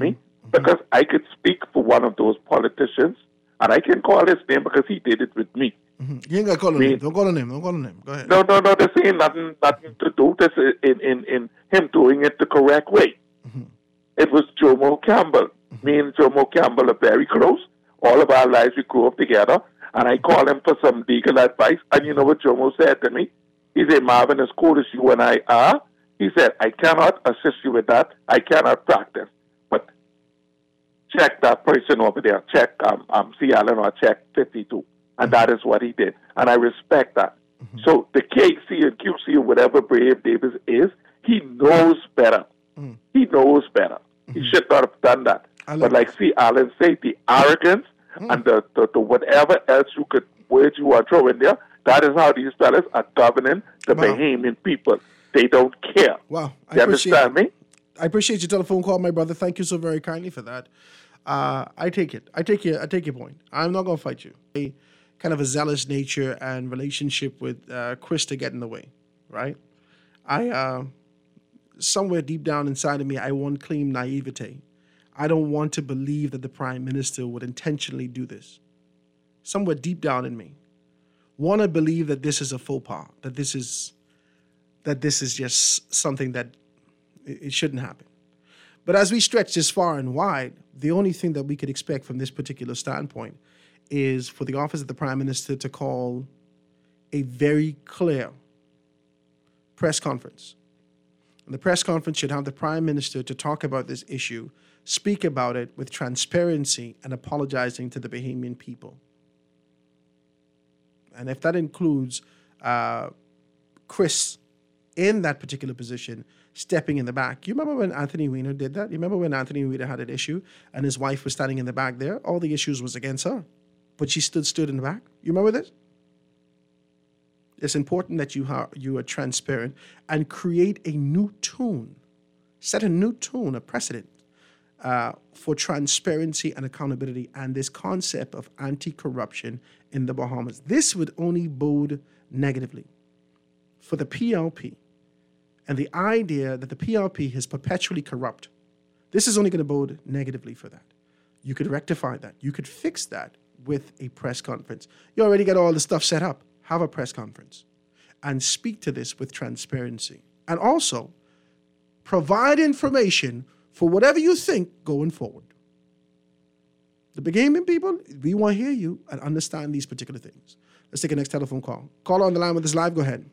because I could speak for one of those politicians, and I can call his name because he did it with me. You ain't got to call him. Don't call him name. Don't call him name. Go ahead. No. This ain't nothing to do this in him doing it the correct way. It was Jomo Campbell. Me and Jomo Campbell are very close. All of our lives we grew up together. And I called him for some legal advice. And you know what Jomo said to me? He said, Marvin, as cool as you and I are, he said, I cannot assist you with that. I cannot practice. But check that person over there. Check C. Allen or check 52. And that is what he did. And I respect that. So the KC and QC or whatever Brave Davis is, he knows better. He knows better. He should not have done that. But like C. Allen said, the arrogance and the whatever else words you are throwing there, that is how these fellas are governing the Bahamian people. They don't care. Wow. You understand me? I appreciate your telephone call, my brother. Thank you so very kindly for that. I take it. I take your point. I'm not going to fight you. A kind of a zealous nature and relationship with Chris to get in the way, right? Somewhere deep down inside of me, I won't claim naivete. I don't want to believe that the Prime Minister would intentionally do this. Somewhere deep down in me, want to believe that this is a faux pas, that this is just something that it shouldn't happen. But as we stretch this far and wide, the only thing that we could expect from this particular standpoint is for the office of the Prime Minister to call a very clear press conference. And the press conference should have the Prime Minister to talk about this issue, speak about it with transparency and apologizing to the Bahamian people. And if that includes Chris in that particular position, stepping in the back. You remember when Anthony Weiner did that? You remember when Anthony Weiner had an issue and his wife was standing in the back there? All the issues was against her, but she stood in the back. You remember this? It's important that you are transparent and create a new tune, set a new tune, a precedent for transparency and accountability and this concept of anti-corruption in the Bahamas. This would only bode negatively for the PLP and the idea that the PLP is perpetually corrupt. This is only going to bode negatively for that. You could rectify that. You could fix that with a press conference. You already got all the stuff set up. Have a press conference and speak to this with transparency. And also provide information for whatever you think going forward. The Bahamian people, we want to hear you and understand these particular things. Let's take a next telephone call. Caller on the line with us live. Go ahead.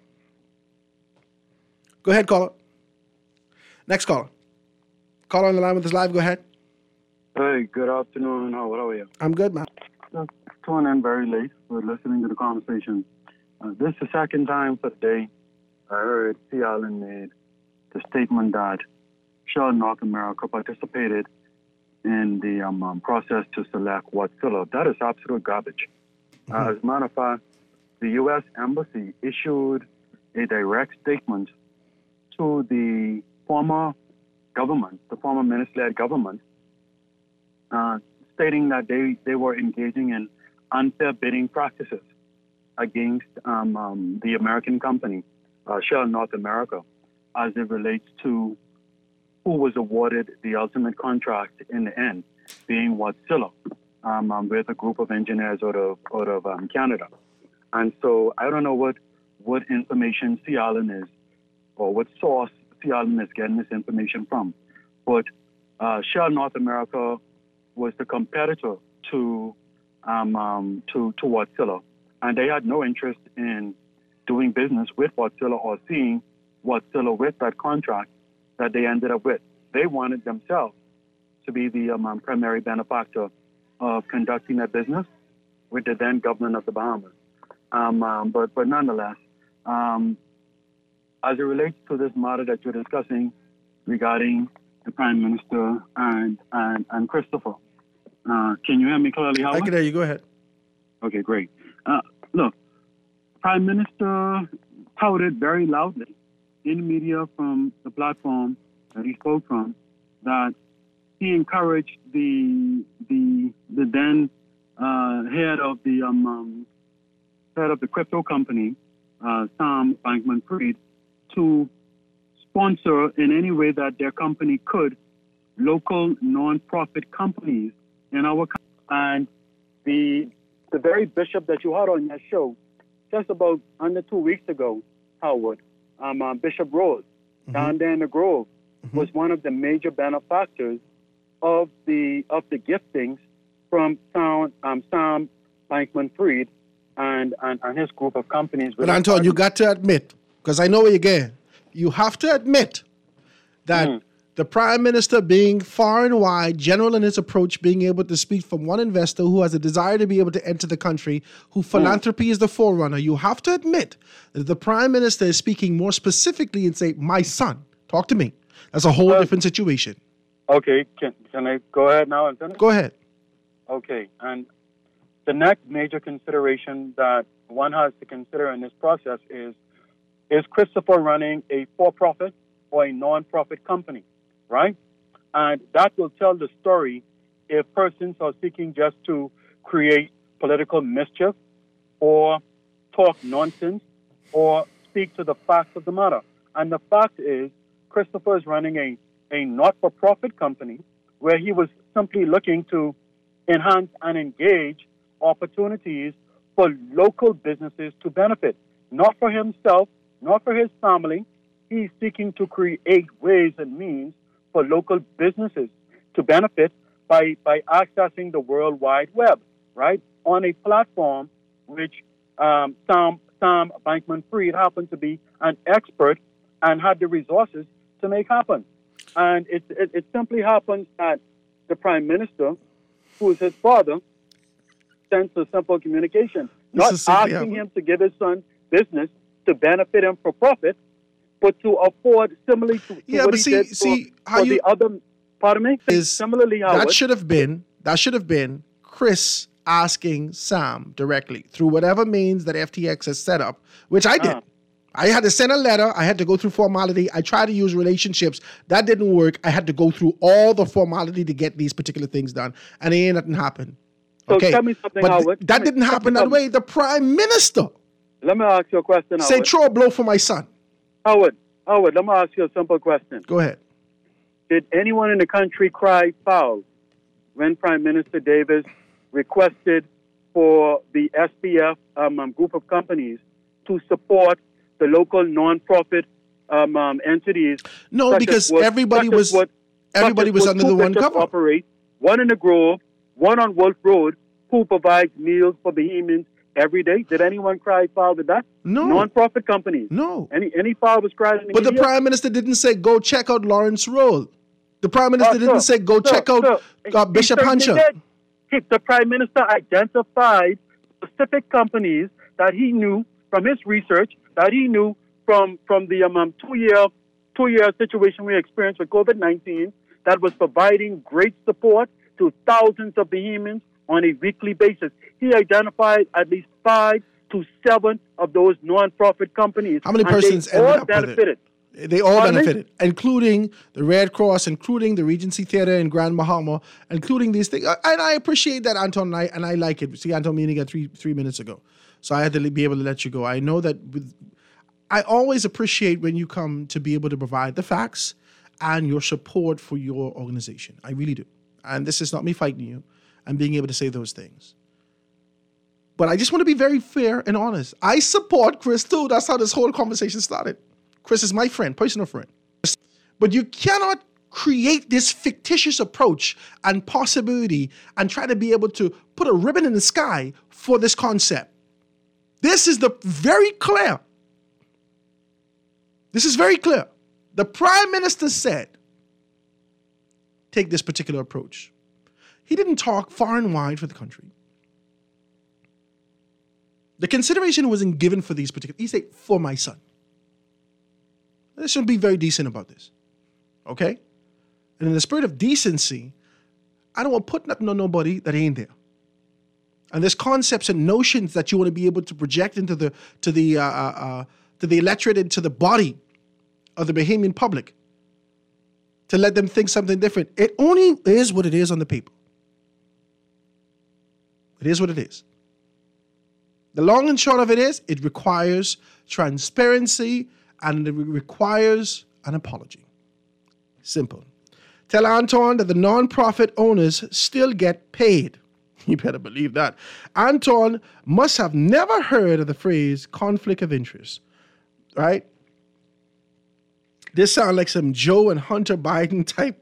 Go ahead, caller. Next caller. Caller on the line with us live. Go ahead. Hey, good afternoon. How are you? I'm good, man. Just tuning in very late. We're listening to the conversation. This is the second time for the day I heard C. Allen made the statement that Shell North America participated in the process to select Wärtsilä. That is absolute garbage. As a matter of fact, the U.S. Embassy issued a direct statement to the former government, the former minister-led government, stating that they were engaging in unfair bidding practices against the American company, Shell North America, as it relates to who was awarded the ultimate contract in the end, being Wärtsilä, with a group of engineers out of Canada. And so I don't know what information C. Allen is, or what source C. Allen is getting this information from, but Shell North America was the competitor to Wärtsilä, and they had no interest in doing business with Wärtsilä or seeing Wärtsilä with that contract that they ended up with. They wanted themselves to be the primary benefactor of conducting their business with the then government of the Bahamas. But nonetheless, as it relates to this matter that you're discussing regarding the Prime Minister and Christopher, can you hear me clearly, Howard? I can hear you. Go ahead. Okay, great. Look, Prime Minister touted very loudly in the media from the platform that he spoke from that he encouraged the then head of the crypto company, Sam Bankman-Fried, to sponsor in any way that their company could local non-profit companies in our country. And the very bishop that you had on your show just about under 2 weeks ago, Howard, Bishop Rose, down there in the Grove, was one of the major benefactors of the giftings from Sam Bankman-Fried and his group of companies. But Anton, you got to admit, because I know where you're going, you have to admit that the Prime Minister being far and wide, general in his approach, being able to speak from one investor who has a desire to be able to enter the country, who philanthropy is the forerunner, you have to admit that the Prime Minister is speaking more specifically and say, my son, talk to me. That's a whole different situation. Okay, can I go ahead now and finish? Go ahead. Okay, and the next major consideration that one has to consider in this process is Christopher running a for-profit or a non-profit company, right? And that will tell the story if persons are seeking just to create political mischief or talk nonsense or speak to the facts of the matter. And the fact is, Christopher is running a not-for-profit company where he was simply looking to enhance and engage opportunities for local businesses to benefit, not for himself, not for his family. He's seeking to create ways and means for local businesses to benefit by accessing the World Wide Web, right, on a platform which Sam Bankman-Fried happened to be an expert and had the resources to make happen. And it simply happens that the Prime Minister, who is his father, sends a simple communication, not asking him to give his son business to benefit him for profit, but to afford similarly to what he did for the other. Pardon me. Similarly, Howard, that should have been Chris asking Sam directly through whatever means that FTX has set up, which I did. I had to send a letter. I had to go through formality. I tried to use relationships. That didn't work. I had to go through all the formality to get these particular things done, and ain't nothing happened. Okay, so tell me something, but Howard. That didn't happen that way. The Prime Minister. Let me ask you a question, Howard. Say, throw a blow for my son. Howard, let me ask you a simple question. Go ahead. Did anyone in the country cry foul when Prime Minister Davis requested for the SPF group of companies to support the local non-profit entities? No, because everybody was under the one cover. Operate, one in the Grove, one on Wolf Road, who provides meals for Bahamians every day. Did anyone cry foul with that? No. Non-profit companies. No. Any foul was cried in the But media? the Prime Minister didn't say, go check out Lawrence Roll. The Prime Minister didn't say, go check out Bishop Hancher. The Prime Minister identified specific companies that he knew from his research, that he knew from the two-year situation we experienced with COVID-19, that was providing great support to thousands of Bahamians on a weekly basis. He identified at least 5 to 7 of those non-profit companies. How many persons ended up with it? They all benefited, including the Red Cross, including the Regency Theater in Grand Bahama, including these things. And I appreciate that, Anton, and I like it. See, Anton meeting at 3 minutes ago. So I had to be able to let you go. I know that I always appreciate when you come to be able to provide the facts and your support for your organization. I really do. And this is not me fighting you. I'm being able to say those things. But I just want to be very fair and honest. I support Chris too. That's how this whole conversation started. Chris is my friend, personal friend. But you cannot create this fictitious approach and possibility and try to be able to put a ribbon in the sky for this concept. This is very clear. This is very clear. The Prime Minister said, take this particular approach. He didn't talk far and wide for the country. The consideration wasn't given for these particular, he said, for my son. Let's be very decent about this. Okay? And in the spirit of decency, I don't want to put nothing on nobody that ain't there. And there's concepts and notions that you want to be able to project into the electorate, into the body of the Bahamian public, to let them think something different. It only is what it is on the paper. It is what it is. The long and short of it is, it requires transparency and it requires an apology. Simple. Tell Anton that the non-profit owners still get paid. You better believe that. Anton must have never heard of the phrase conflict of interest, right? This sounds like some Joe and Hunter Biden type.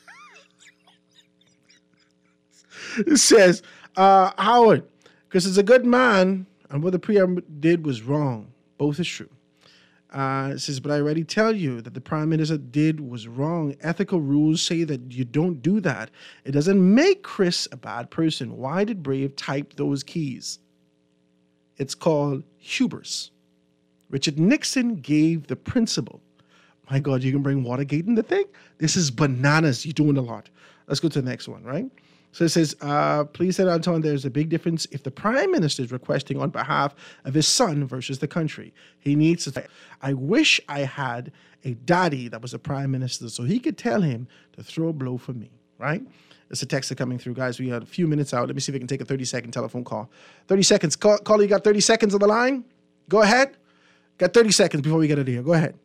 It says, Howard, because he's a good man, and what the PM did was wrong. Both is true. It says, but I already tell you that the Prime Minister did was wrong. Ethical rules say that you don't do that. It doesn't make Chris a bad person. Why did Brave type those keys? It's called hubris. Richard Nixon gave the principle. My God, you can bring Watergate in the thing? This is bananas. You're doing a lot. Let's go to the next one, right? So it says, please tell Anton there's a big difference if the Prime Minister is requesting on behalf of his son versus the country. He needs to say, I wish I had a daddy that was a Prime Minister so he could tell him to throw a blow for me, right? It's a text coming through, guys. We had a few minutes out. Let me see if we can take a 30-second telephone call. 30 seconds. Caller, you got 30 seconds on the line? Go ahead. Got 30 seconds before we get out of here. Go ahead.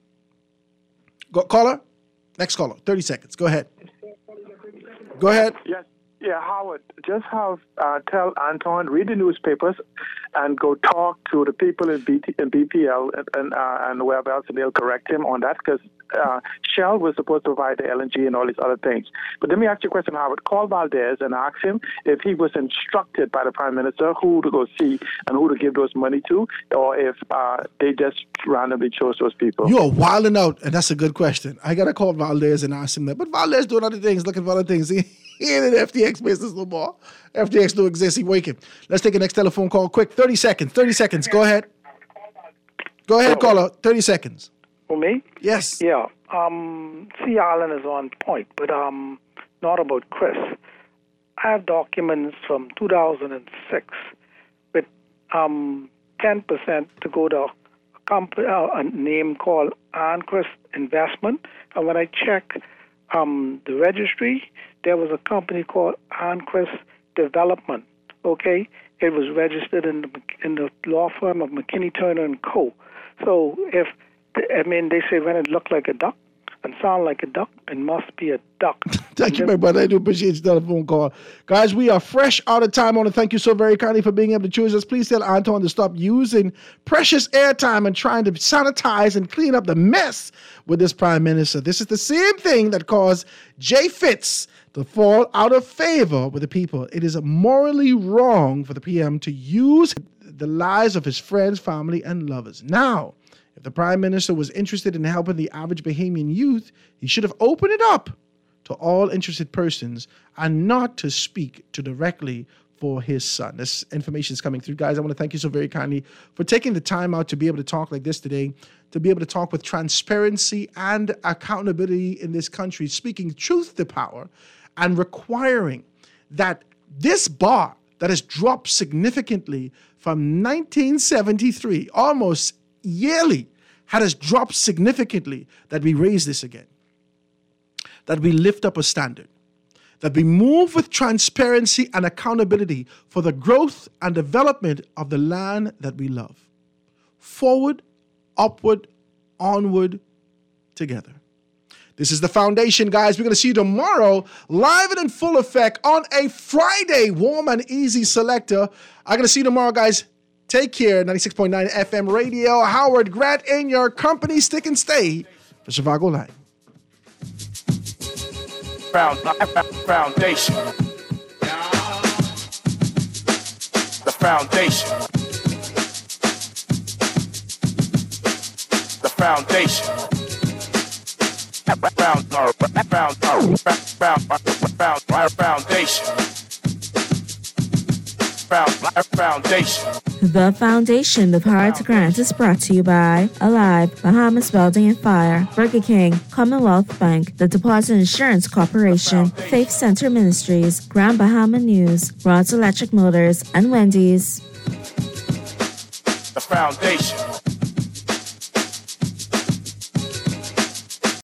Caller? Next caller. 30 seconds. Go ahead. Go ahead. Yes. Yeah, Howard, just tell Anton, read the newspapers and go talk to the people in BPL and wherever else, and they'll correct him on that, because Shell was supposed to provide the LNG and all these other things. But let me ask you a question, Howard. Call Valdez and ask him if he was instructed by the Prime Minister who to go see and who to give those money to, or if they just randomly chose those people. You are wilding out, and that's a good question. I got to call Valdez and ask him that. But Valdez doing other things, looking for other things. He ain't in the FTX business no more. FTX don't exist. He waking. Let's take a next telephone call quick. 30 seconds. 30 seconds. Go ahead. Go ahead, caller. 30 seconds. For me? Yes. Yeah. C. Allen is on point, but not about Chris. I have documents from 2006 with 10% to go to a name called Anchris Investment. And when I check the registry, there was a company called Anchris Development. Okay, it was registered in the law firm of McKinney Turner and Co. So they say when it looked like a duck and sound like a duck, it must be a duck. Thank you, my brother. I do appreciate your telephone call. Guys, we are fresh out of time. I want to thank you so very kindly for being able to choose us. Please tell Anton to stop using precious airtime and trying to sanitize and clean up the mess with this Prime Minister. This is the same thing that caused Jay Fitz to fall out of favor with the people. It is morally wrong for the PM to use the lives of his friends, family, and lovers. Now, if the Prime Minister was interested in helping the average Bahamian youth, he should have opened it up to all interested persons and not to speak to directly for his son. This information is coming through. Guys, I want to thank you so very kindly for taking the time out to be able to talk like this today, to be able to talk with transparency and accountability in this country, speaking truth to power and requiring that this bar that has dropped significantly from 1973, almost yearly, has dropped significantly, that we raise this again, that we lift up a standard, that we move with transparency and accountability for the growth and development of the land that we love. Forward, upward, onward, together. This is The Foundation, guys. We're going to see you tomorrow, live and in full effect on a Friday, warm and easy selector. I'm going to see you tomorrow, guys. Take care. 96.9 FM radio. Howard Grant in your company. Stick and stay for Chicago Live. Foundation. The foundation. The foundation. The Foundation with Howard Grant is brought to you by Alive, Bahamas Building and Fire, Burger King, Commonwealth Bank, the Deposit Insurance Corporation, Faith Center Ministries, Grand Bahama News, Rods Electric Motors, and Wendy's. The Foundation.